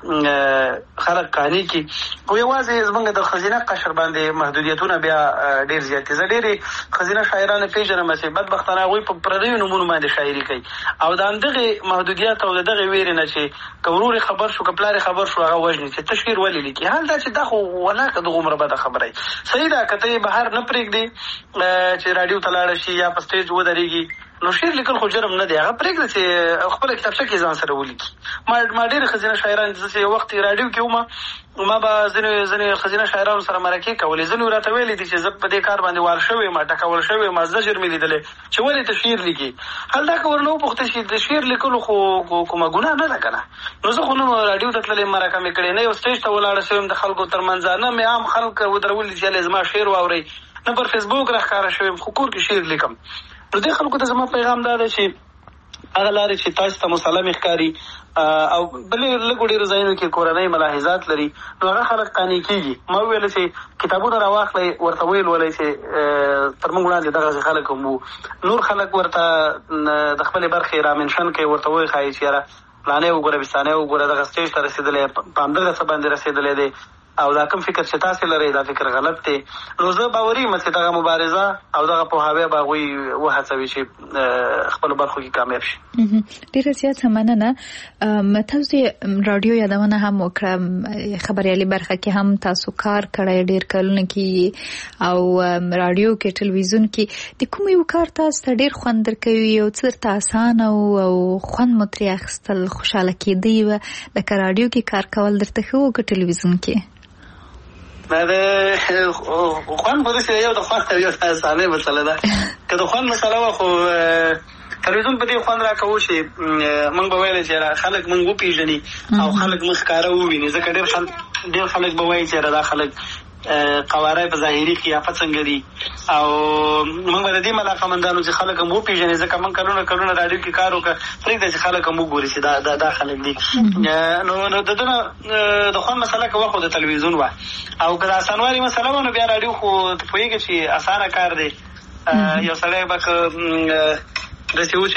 خلک قانع کړي خو یوازې زموږ د ښځینه قشر باندې محدودیتونه بیا ډېر زیات دي. زه ډېرې ښځینه شاعرانې پېژنم چې بدبختانه هغوی په پردیو نومونو باندې شاعري کوي او د همدغې محدودیت او د دغې ویرې نه چې که ورور خبر شو که پلار خبر شو هغه وژني چې ته شعر ولې لیکي حال دا چې دا خو ولاکه دغومره بده خبره وي صحیح ده که ته یې بهر نه پرېږدې چې راډیو ته لاړه شي یا په سټیج ودرېږي نو شعر لیکل خو جرم نه دی هغه پرېږده چې خپله کتابچه کې ځان سره ولیکي. ما ما ډېرې ښځینه شاعران زه چې یو وخت راډیو کې وم ما به ځینې ځینې ښځینه شاعرانو سره مرکې کولې. ځینې راته ویلي دي چې زه په دې کار باندې وار شوی یم، ټکول شوی یم، زجر مې لیدلی چې ولې ته شعر لیکي. هل دا که ورنه وپوښتې چې د شعر لیکلو خو کومه ګناه نه ده که نه، نو زه خو نه راډیو ته تللی یم مرکه مې کړې، نه یو سټیج ته ولاړه شوې یم د خلکو تر منځ، نه مې عام خلک ودرولي چې هلې زما شعر واورئ، نه پر فیسبوک راښکاره شوی یم، خو کور کې شعر لیکم. نو دې خلکو ته زما پیغام دا دی چې هغه لارې چې تاسو ته مسلمې ښکاري او بلې لږو ډېرو ځایونو کې کورنۍ ملاحظات لري، نو هغه خلک قانع کېږي. ما وویله چې کتابونه را واخلئ، ورته ویل ولئ چې تر موږ وړاندې دغسې خلک هم وو. نور خلک ورته د خپلې برخې را منشن کوي، ورته وښایي چې یاره فلانی وګوره، بستانی وګوره، دغه سټیج ته رسېدلی، په همدغه څه باندې رسېدلی دی، او دا کوم فکر چې تاسې لرئ دا فکر غلط دی. نو زه باوري یم چې دغه مبارزه او دغه پوهاوی به هغوی وهڅوي چې خپلو برخو کې کامیاب شي. ډېره زیاته مننه. تاسو راډیو یادونه هم وکړه، خبریالي برخه کې هم تاسو کار کړی ډېر کلونه کې، او راډیو کې ټلویزیون کې د کوم یو کار تاسو ته ډېر خوند درکوي او څه درته اسانه او خوند مو ترې اخیستل، خوشحاله کېدی وه، لکه راډیو کې کار کول درته ښه وو که ټلویزیون کې؟ د خوند خو داسې یو د خوند یو اسانۍ مسله ده. که د خوند مسله وه خو تلویزیون په دې خوند راکوو چې موږ به ویلی چې خلک موږ وپېژني او خلک موږ ښکاره وویني، ځکه ډېر خلک به وایي چې دا خلک قواره په ظاهري قیافه څنګه دي، او موږ به د دې علاقمندانو چې خلک هم وپېژني، ځکه موږ کلونه کلونه راډیو کې کار وکړه، پرېږده چې خلک هم وګوري چې دا دا خلک دي. نو د ده نه د خوند مسله که وه خو د تلویزیون وه، او که د اسانوالي مسله وه نو بیا راډیو خو ته پوهېږې چې اسانه کار دی. یو سړی به که داسې و چې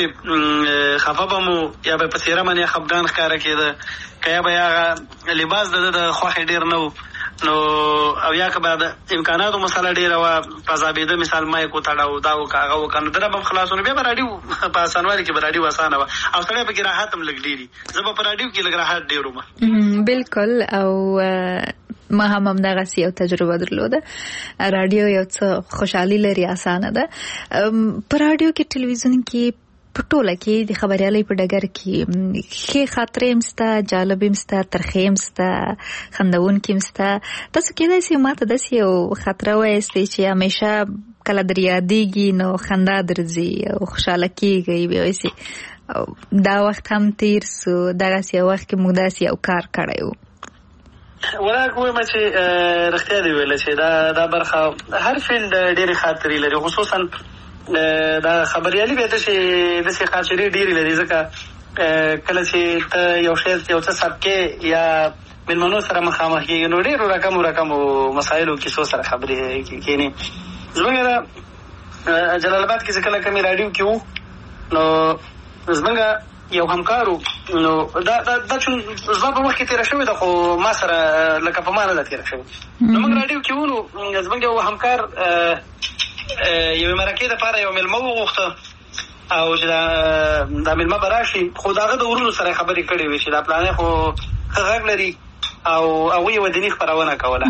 خفه به مو یا به په څېره باندې خفګان ښکاره کېده، که یا به یې هغه لباس د ده د خوښې ډېر نه و، نو او یا که به د امکاناتو مسله ډېره وه، پذابېده مثال مایک وتړه دا وکړه هغه وکړه، نو دنه به هم خلاصو، نو بیا به راډیو په اسانوالي کې به راډیو اسانه وه، او سړی پکې راحت هم لږ ډېر وي. زه به په راډیو کې لږ راحت ډېر وم. بلکل. او ما هم همدغسې یو تجربه درلوده. راډیو یو څه خوشحالي لري، اسانه ده. په راډیو کې ټلویزیون کې په ټوله کې د خبریالۍ په ډګر کې ښې خاطرې هم شته، جالبې هم شته، ترخې هم شته، خندونکې هم شته. تاسو کېدای شي ما ته داسې یو خاطره وایستئ چې همیشه کله در یادېږي نو خندا درځي او خوشحاله کېږئ، بیا وایسي دا وخت هم تېر سو، دغسې یو وخت کې موږ داسې یو کار کړی و. ولا که ووایم چې رښتیا دې ویله چې دا دا برخه هر فیلډ ډېرې خاطرې لري، خصوصا دا خبریالي بیا داسې داسې خاطرې ډېرې لري، ځکه کله چې ته یو شی یو څه ثبت کې یا مېلمنو سره مخامخ کېږي نو ډېرو رقمو رقمو مسایلو کیسو سره خبرې کېني. زموږ جلال آباد کې چې کله کمې راډیو کې وو نو زموږ یو همکار و، نو دا دا چې زما په وخت کې تېره شوې ده خو ما سره لکه په ما نه ده تېره شوې. نو موږ راډیو کې وو، نو زموږ یو همکار یوې مرکې دپاره یو مېلمه وغوښته او چې دا مېلمه به راشي، خو د هغه د ورونو سره خبرې کړې وې چې دا پلانی خو ښه غږ لري او هغوی یې ودیني خپرونه کوله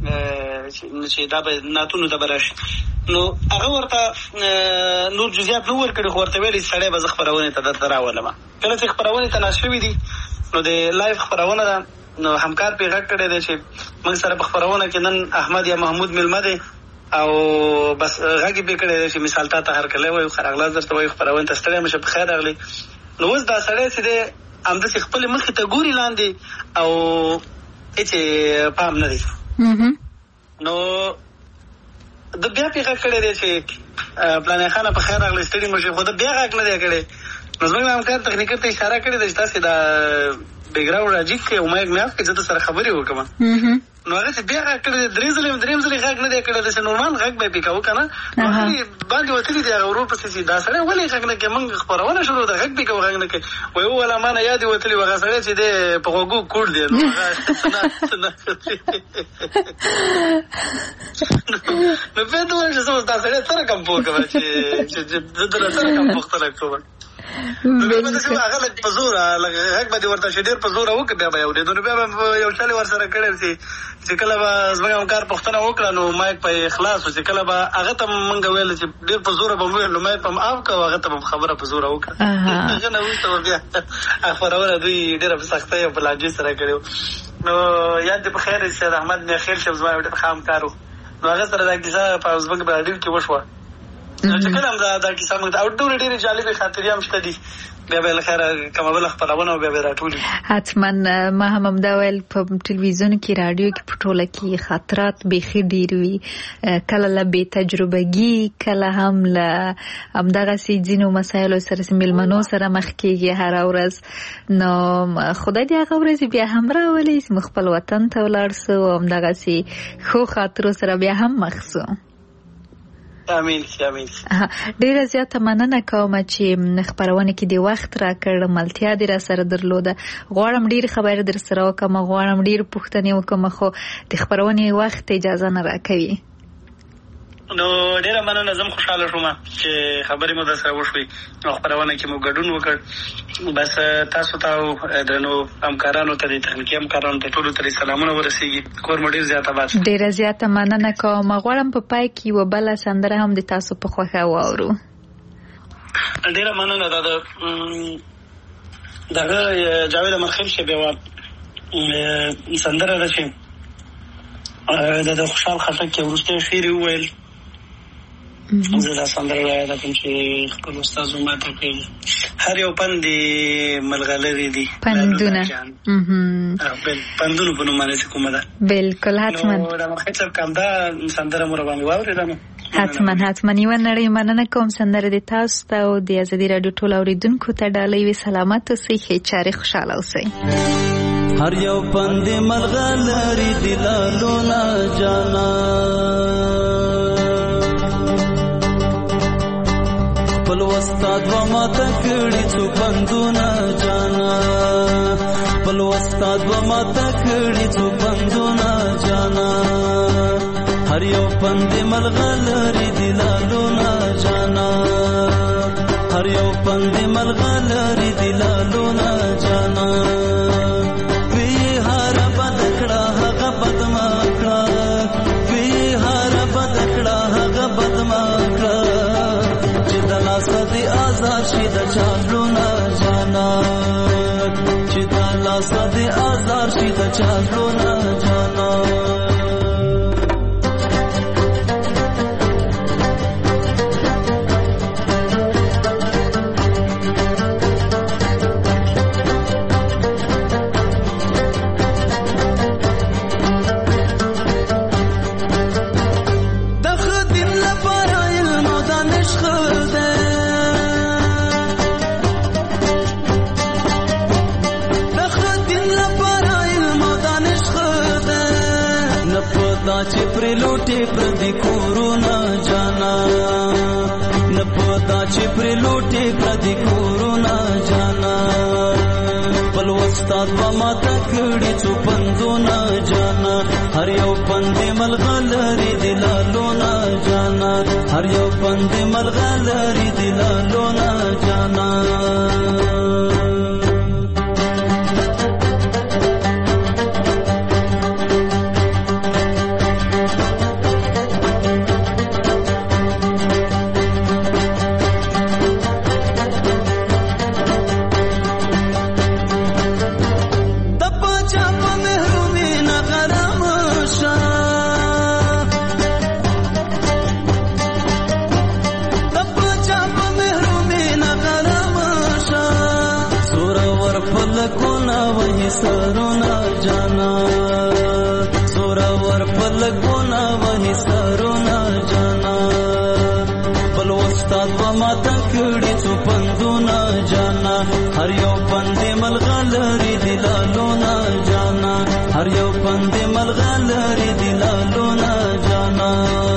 چې دا به نعتونو ته به راشي. نو هغه ورته نور جزیات نه ورکړي، خو ورته ویلي سړی به زه خپرونې ته درته راولم. کله چې خپرونې ته ناست شوي دي نو د لایف خپرونه ده، نو همکار پرې غږ کړی دی چې موږ سره په خپرونه کې نن احمد یا محمود مېلمه دی، او بس غږ یې پرې کړی دی چې مثال تا ته هرکلی وایو، ښه راغلاست درته وایو، خپرونې ته ستړی مه شه، په خیر راغلی. نو اوس دا سړی چې دی همداسې خپلې مخې ته ګوري لاندې او هېڅ پام نه دی. نو د بیا پې غږ کړی دی چې پلانی خانه په خیر راغلی، ستړي مه شئ، خو د بیا غږ نه دی کړی. نو زموږ همکار تخنیکر ته اشاره کړې ده چې تاسې دا بیکګراونډ راجیګ کړئ او مایک مې اف کړئ، زه در سره خبرې وکړم. نو هغه چې بیا غږ کړی دی، درې ځلې درېیم ځلې غږ نه دی کړی، داسې نورمال غږ به یې پې کوو که نه. نو هغې باندې وتلي دي هغه ورور پسې چې دا سړی ولې غږ نه کوي، موږ خپرونه شروع ده غږ پې کوو غږ نه کوي. وایي وویل ما نه یاد یې وتلي و، هغه سړی چې دی په غوږو کوڼ دی. نو نو بیا ته وایم چې زه اوس دا سړی څه رقم پوه کوم چې زه درنه څه رقم پوښتنه کوم. هغه لږ په زوره غږ به دې ورته شي ډېر په زوره وکړه، بیا به یې اورېدو. نو بیا به یو چل یې ورسره کړی چې کله به زموږ همکار پوښتنه وکړه نو مایک به یې خلاص و، چې کله به هغه ته مونږ ویل چې ډېر په زوره به مو ویل نو مایک به م آف کړه او هغه ته به خبره په زوره وکړه. هغه نه وروسته به بیا خپرونه دوی ډېره په سختۍ او په لهجې سره کړې وه. نو یاد دې په خیر سید احمد میخیل صاحب زما یو ډېر ښه همکار و، نو هغه سره دا کیسه په ازبک په راډیو کې وشوه. نو چې کله هم دا دا کیسه موږ ته او ډېرې ډېرې جالبې خاطرې هم شته دي، بیا به له خیره کومه بله خپرونه او بیا به یې راټولي. حتما ما هم همدا ویل په ټلویزیون کې راډیو کې په ټوله کې خاطرات بیخي ډېر وي، کله له بې تجربګي، کله هم له همدغسې ځینو مسایلو سره مېلمنو سره مخ کېږي هره ورځ. نو خدای دې هغه ورځې بیا هم راولي چې موږ خپل وطن ته ولاړ سو او همدغسې ښو خاطرو سره بیا هم مخ سو. امین امین. ډیره زیاته مننه کوم چې خبرونه کې د وخت راکړ، ملتیا دې را سره درلوده. غواړم ډیر خبر در سره وکم، غواړم ډیر پوښتنې وکم، خو د خبرونه وخت اجازه نه راکوي. نو ډیره مننه، زم خوشاله شوم چې خبرې مو در سره وشوي او خبرونه کې مو ګډون وکړ. بس تاسو ته او درنو همکارانو ته، د تخنیکي همکارانو ته ټولو ته سلامونه ورسیږي. کور مو ډیر زیات آباد. ډیره زیاته مننه کوم. غواړم په پای کې یوه بله سندره هم د تاسو په خوښه واورو. ډیره مننه. دا د دغه جاوید امرخیل صاحب یوه سندره ده چې د خوشحال خټک یې وروستی شعر یې وویل. زه دا سندره یاده کوم چې خپل استاد ما ته کوي، هر یو پند ملغلرې دي پندونه پندونو په نوم باندې کومه ده. بالکل حتما. نو د مرخیل صاحب کوم دا سندره مو راباندې واورېده. حتما حتما. یوه نړۍ مننه کوم سندره د تاسو ته او د ازادي راډیو ټول اورېدونکو ته ډالۍ وي. سلامت اوسئ، ښې چارې خوشحاله اوسئ. هر یو پند ملغلرې دي لالونه جانا، خپل استاد و ماته کړي څو پندونه جانا، خپل استاد و ماته کړي څو پندونه جانا، هر یو پند ملغلرې دي لالونه جانا، هر یو پند ملغلرې دي لالونه جانا. وی هر بد کړه هغه بد ما کړه، وی هر بد کړه هغه بد ما کړه، چې د لاس دې آزار شي د چالونه جانا، چې د لاس دې آزار شي د چالونه جانا. چې پر لوټه پر دې کورونا جانا، نه پتا چې پر لوټه پر دې کورونا جانا، بل استاد و ماته کړي څو پندونه جانا، هر یو پند ملغلرې دي لالونه جانا، هر یو پند ملغلرې دي لالونه جانا. سرونا جانا زورور پلګونا وهي سرونا جانا، بل استاد و ماته کړي څو پندونه جانا، هر یو پند ملغلرې دي لالونه جانا، هر یو پند ملغلرې دي لالونه جانا.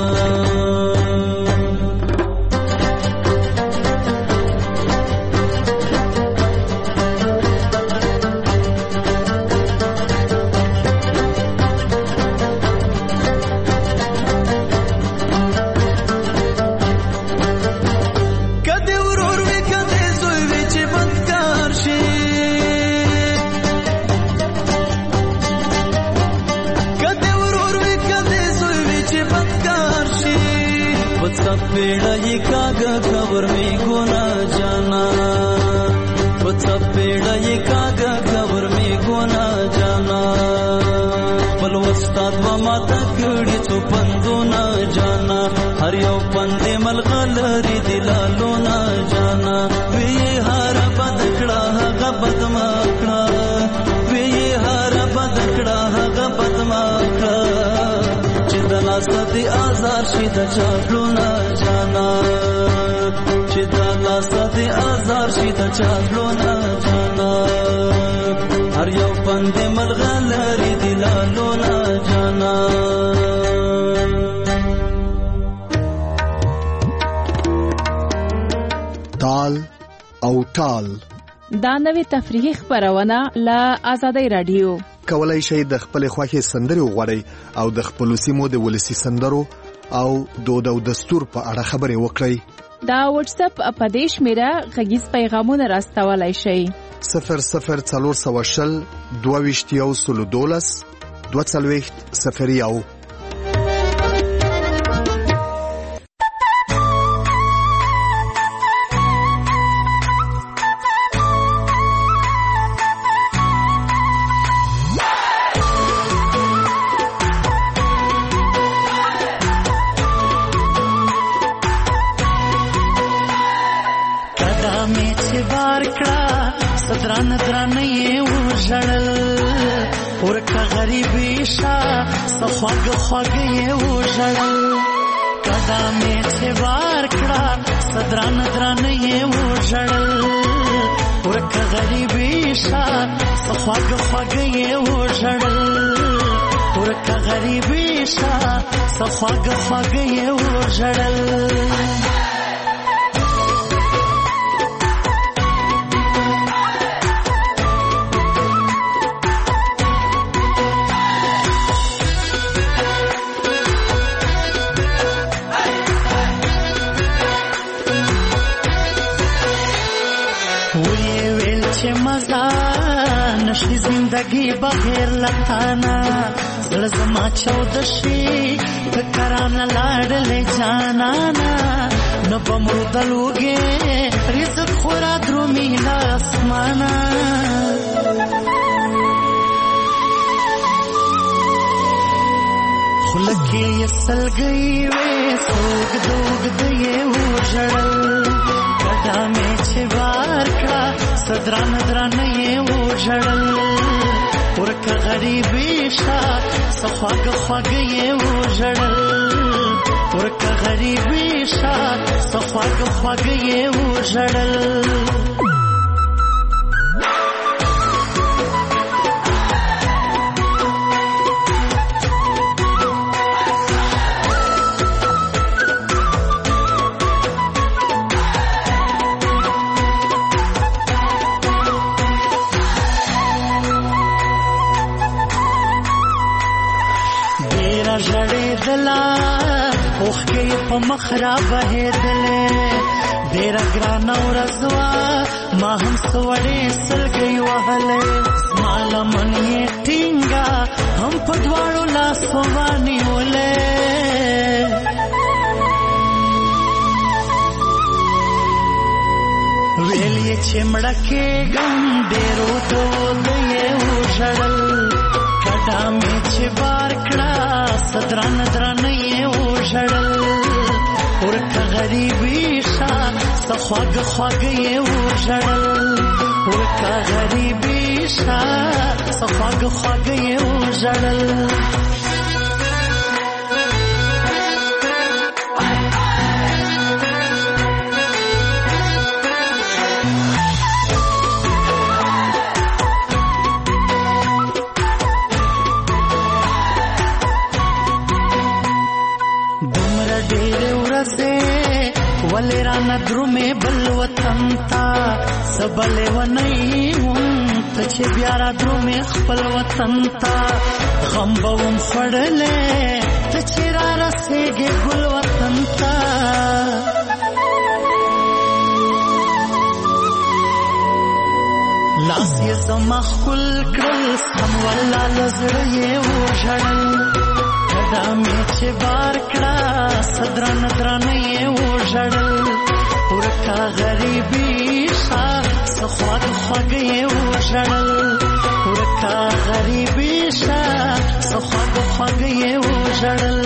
पेड़ा ये कागा खबर में गुना जाना, वो सब पेड़ा ये कागा खबर में गुना जाना, خپل استاد و ماته کړي څو پندونه جانا هر یو پند ملغلري دلالونه جانا وی هر بد کړه هغه بد ما کړه وی هر بد کړه هغه بد ما کړه چې د لاس دې آزار شي د چاپلونه جانا چې د لاس دې آزار شي د چاپلونه جانا هر یو پند ملغلري دلالونه جانا تال او ټال دا نوې تفریحي خبرونه له آزادۍ رادیو کولای شئ د خپل خوښي سندري وغوړئ او د خپل سیمو د ولسی سندرو او دود او دستور په اړه خبرې وکړئ. دا واتس اپ اپدیش میرا غږیز پیغامونه راستولای شئ. صفر صفر څلور سوه شل دوه ویشت یو سلو دولس دوه څلوېښت صفر یو. دران دران یې وژړل ورکه غریبي شا صفاګ خواګ یې وژړل کدا مې چې بار کړه صدران دران یې وژړل ورکه غریبي شا صفاګ خواګ یې وژړل ورکه غریبي شا صفاګ خواګ یې وژړل. نشي زندگی بغیر لتانا زړه زما چودشي فکران لاړلې جانانا نو بمردلوګي رزق خورا درومي لا اسمانا خلکې سلګي وې سوګ دوګ دې وژړل کدا مې چې بار کړه صدران دران یې وژړل ورکه غریبي شا صفاګ خواګ یې وژړل ورکه غریبي شا صفاګ خواګ یې وژړل. په مخرا بهدلې ډېر ګران او رضوا ما هم سوړې سلګي وهلې مال من یې ټینګا هم په دواړو لاسو باندې ولې ویلې چې مړکه ګم ډېرو دوه یې وژړل کډا مې چې بار کړه صدران دران یې وژړل ورکه غریبي شا صفاګ خواګ یې وژړل ورکه غریبي شا صفاګ خواګ یې وژړل. ولی رانا درومے بل وطن تا سبلے ونئی ہوں تچے بیارا درومے خپل وطن تا غم بوم خڑلے تچے را رسے گے گل وطن تا لاس یہ زما خل کرل سم والا لزر یہ وژړل کدا مې چې بار کړه صدران دران یې وژړل ورکه غریبي شا صفاګ خواګ یې وژړل ورکه غریبي شا صفاګ وژړل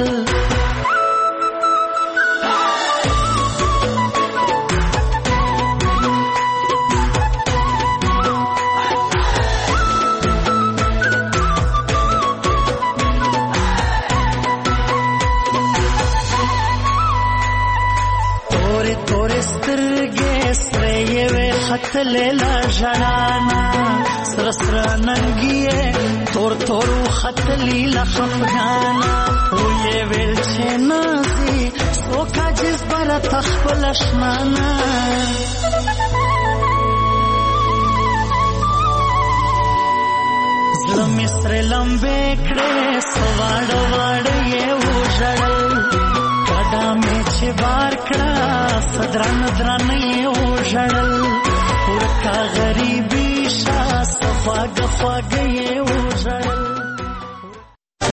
خطلیلا ژړانا سره سره ننګیه تور تور خطلیلا خفګانا وې ویل چې نازي سوکا جس بر تخپل شمانا زړه مې سره لمبه کړې سواړ واړ یې وژړل کډا مې چې بار کړه صدرن درن یې وژړل ورکا غریبی شا صفا گفا گئے وژړل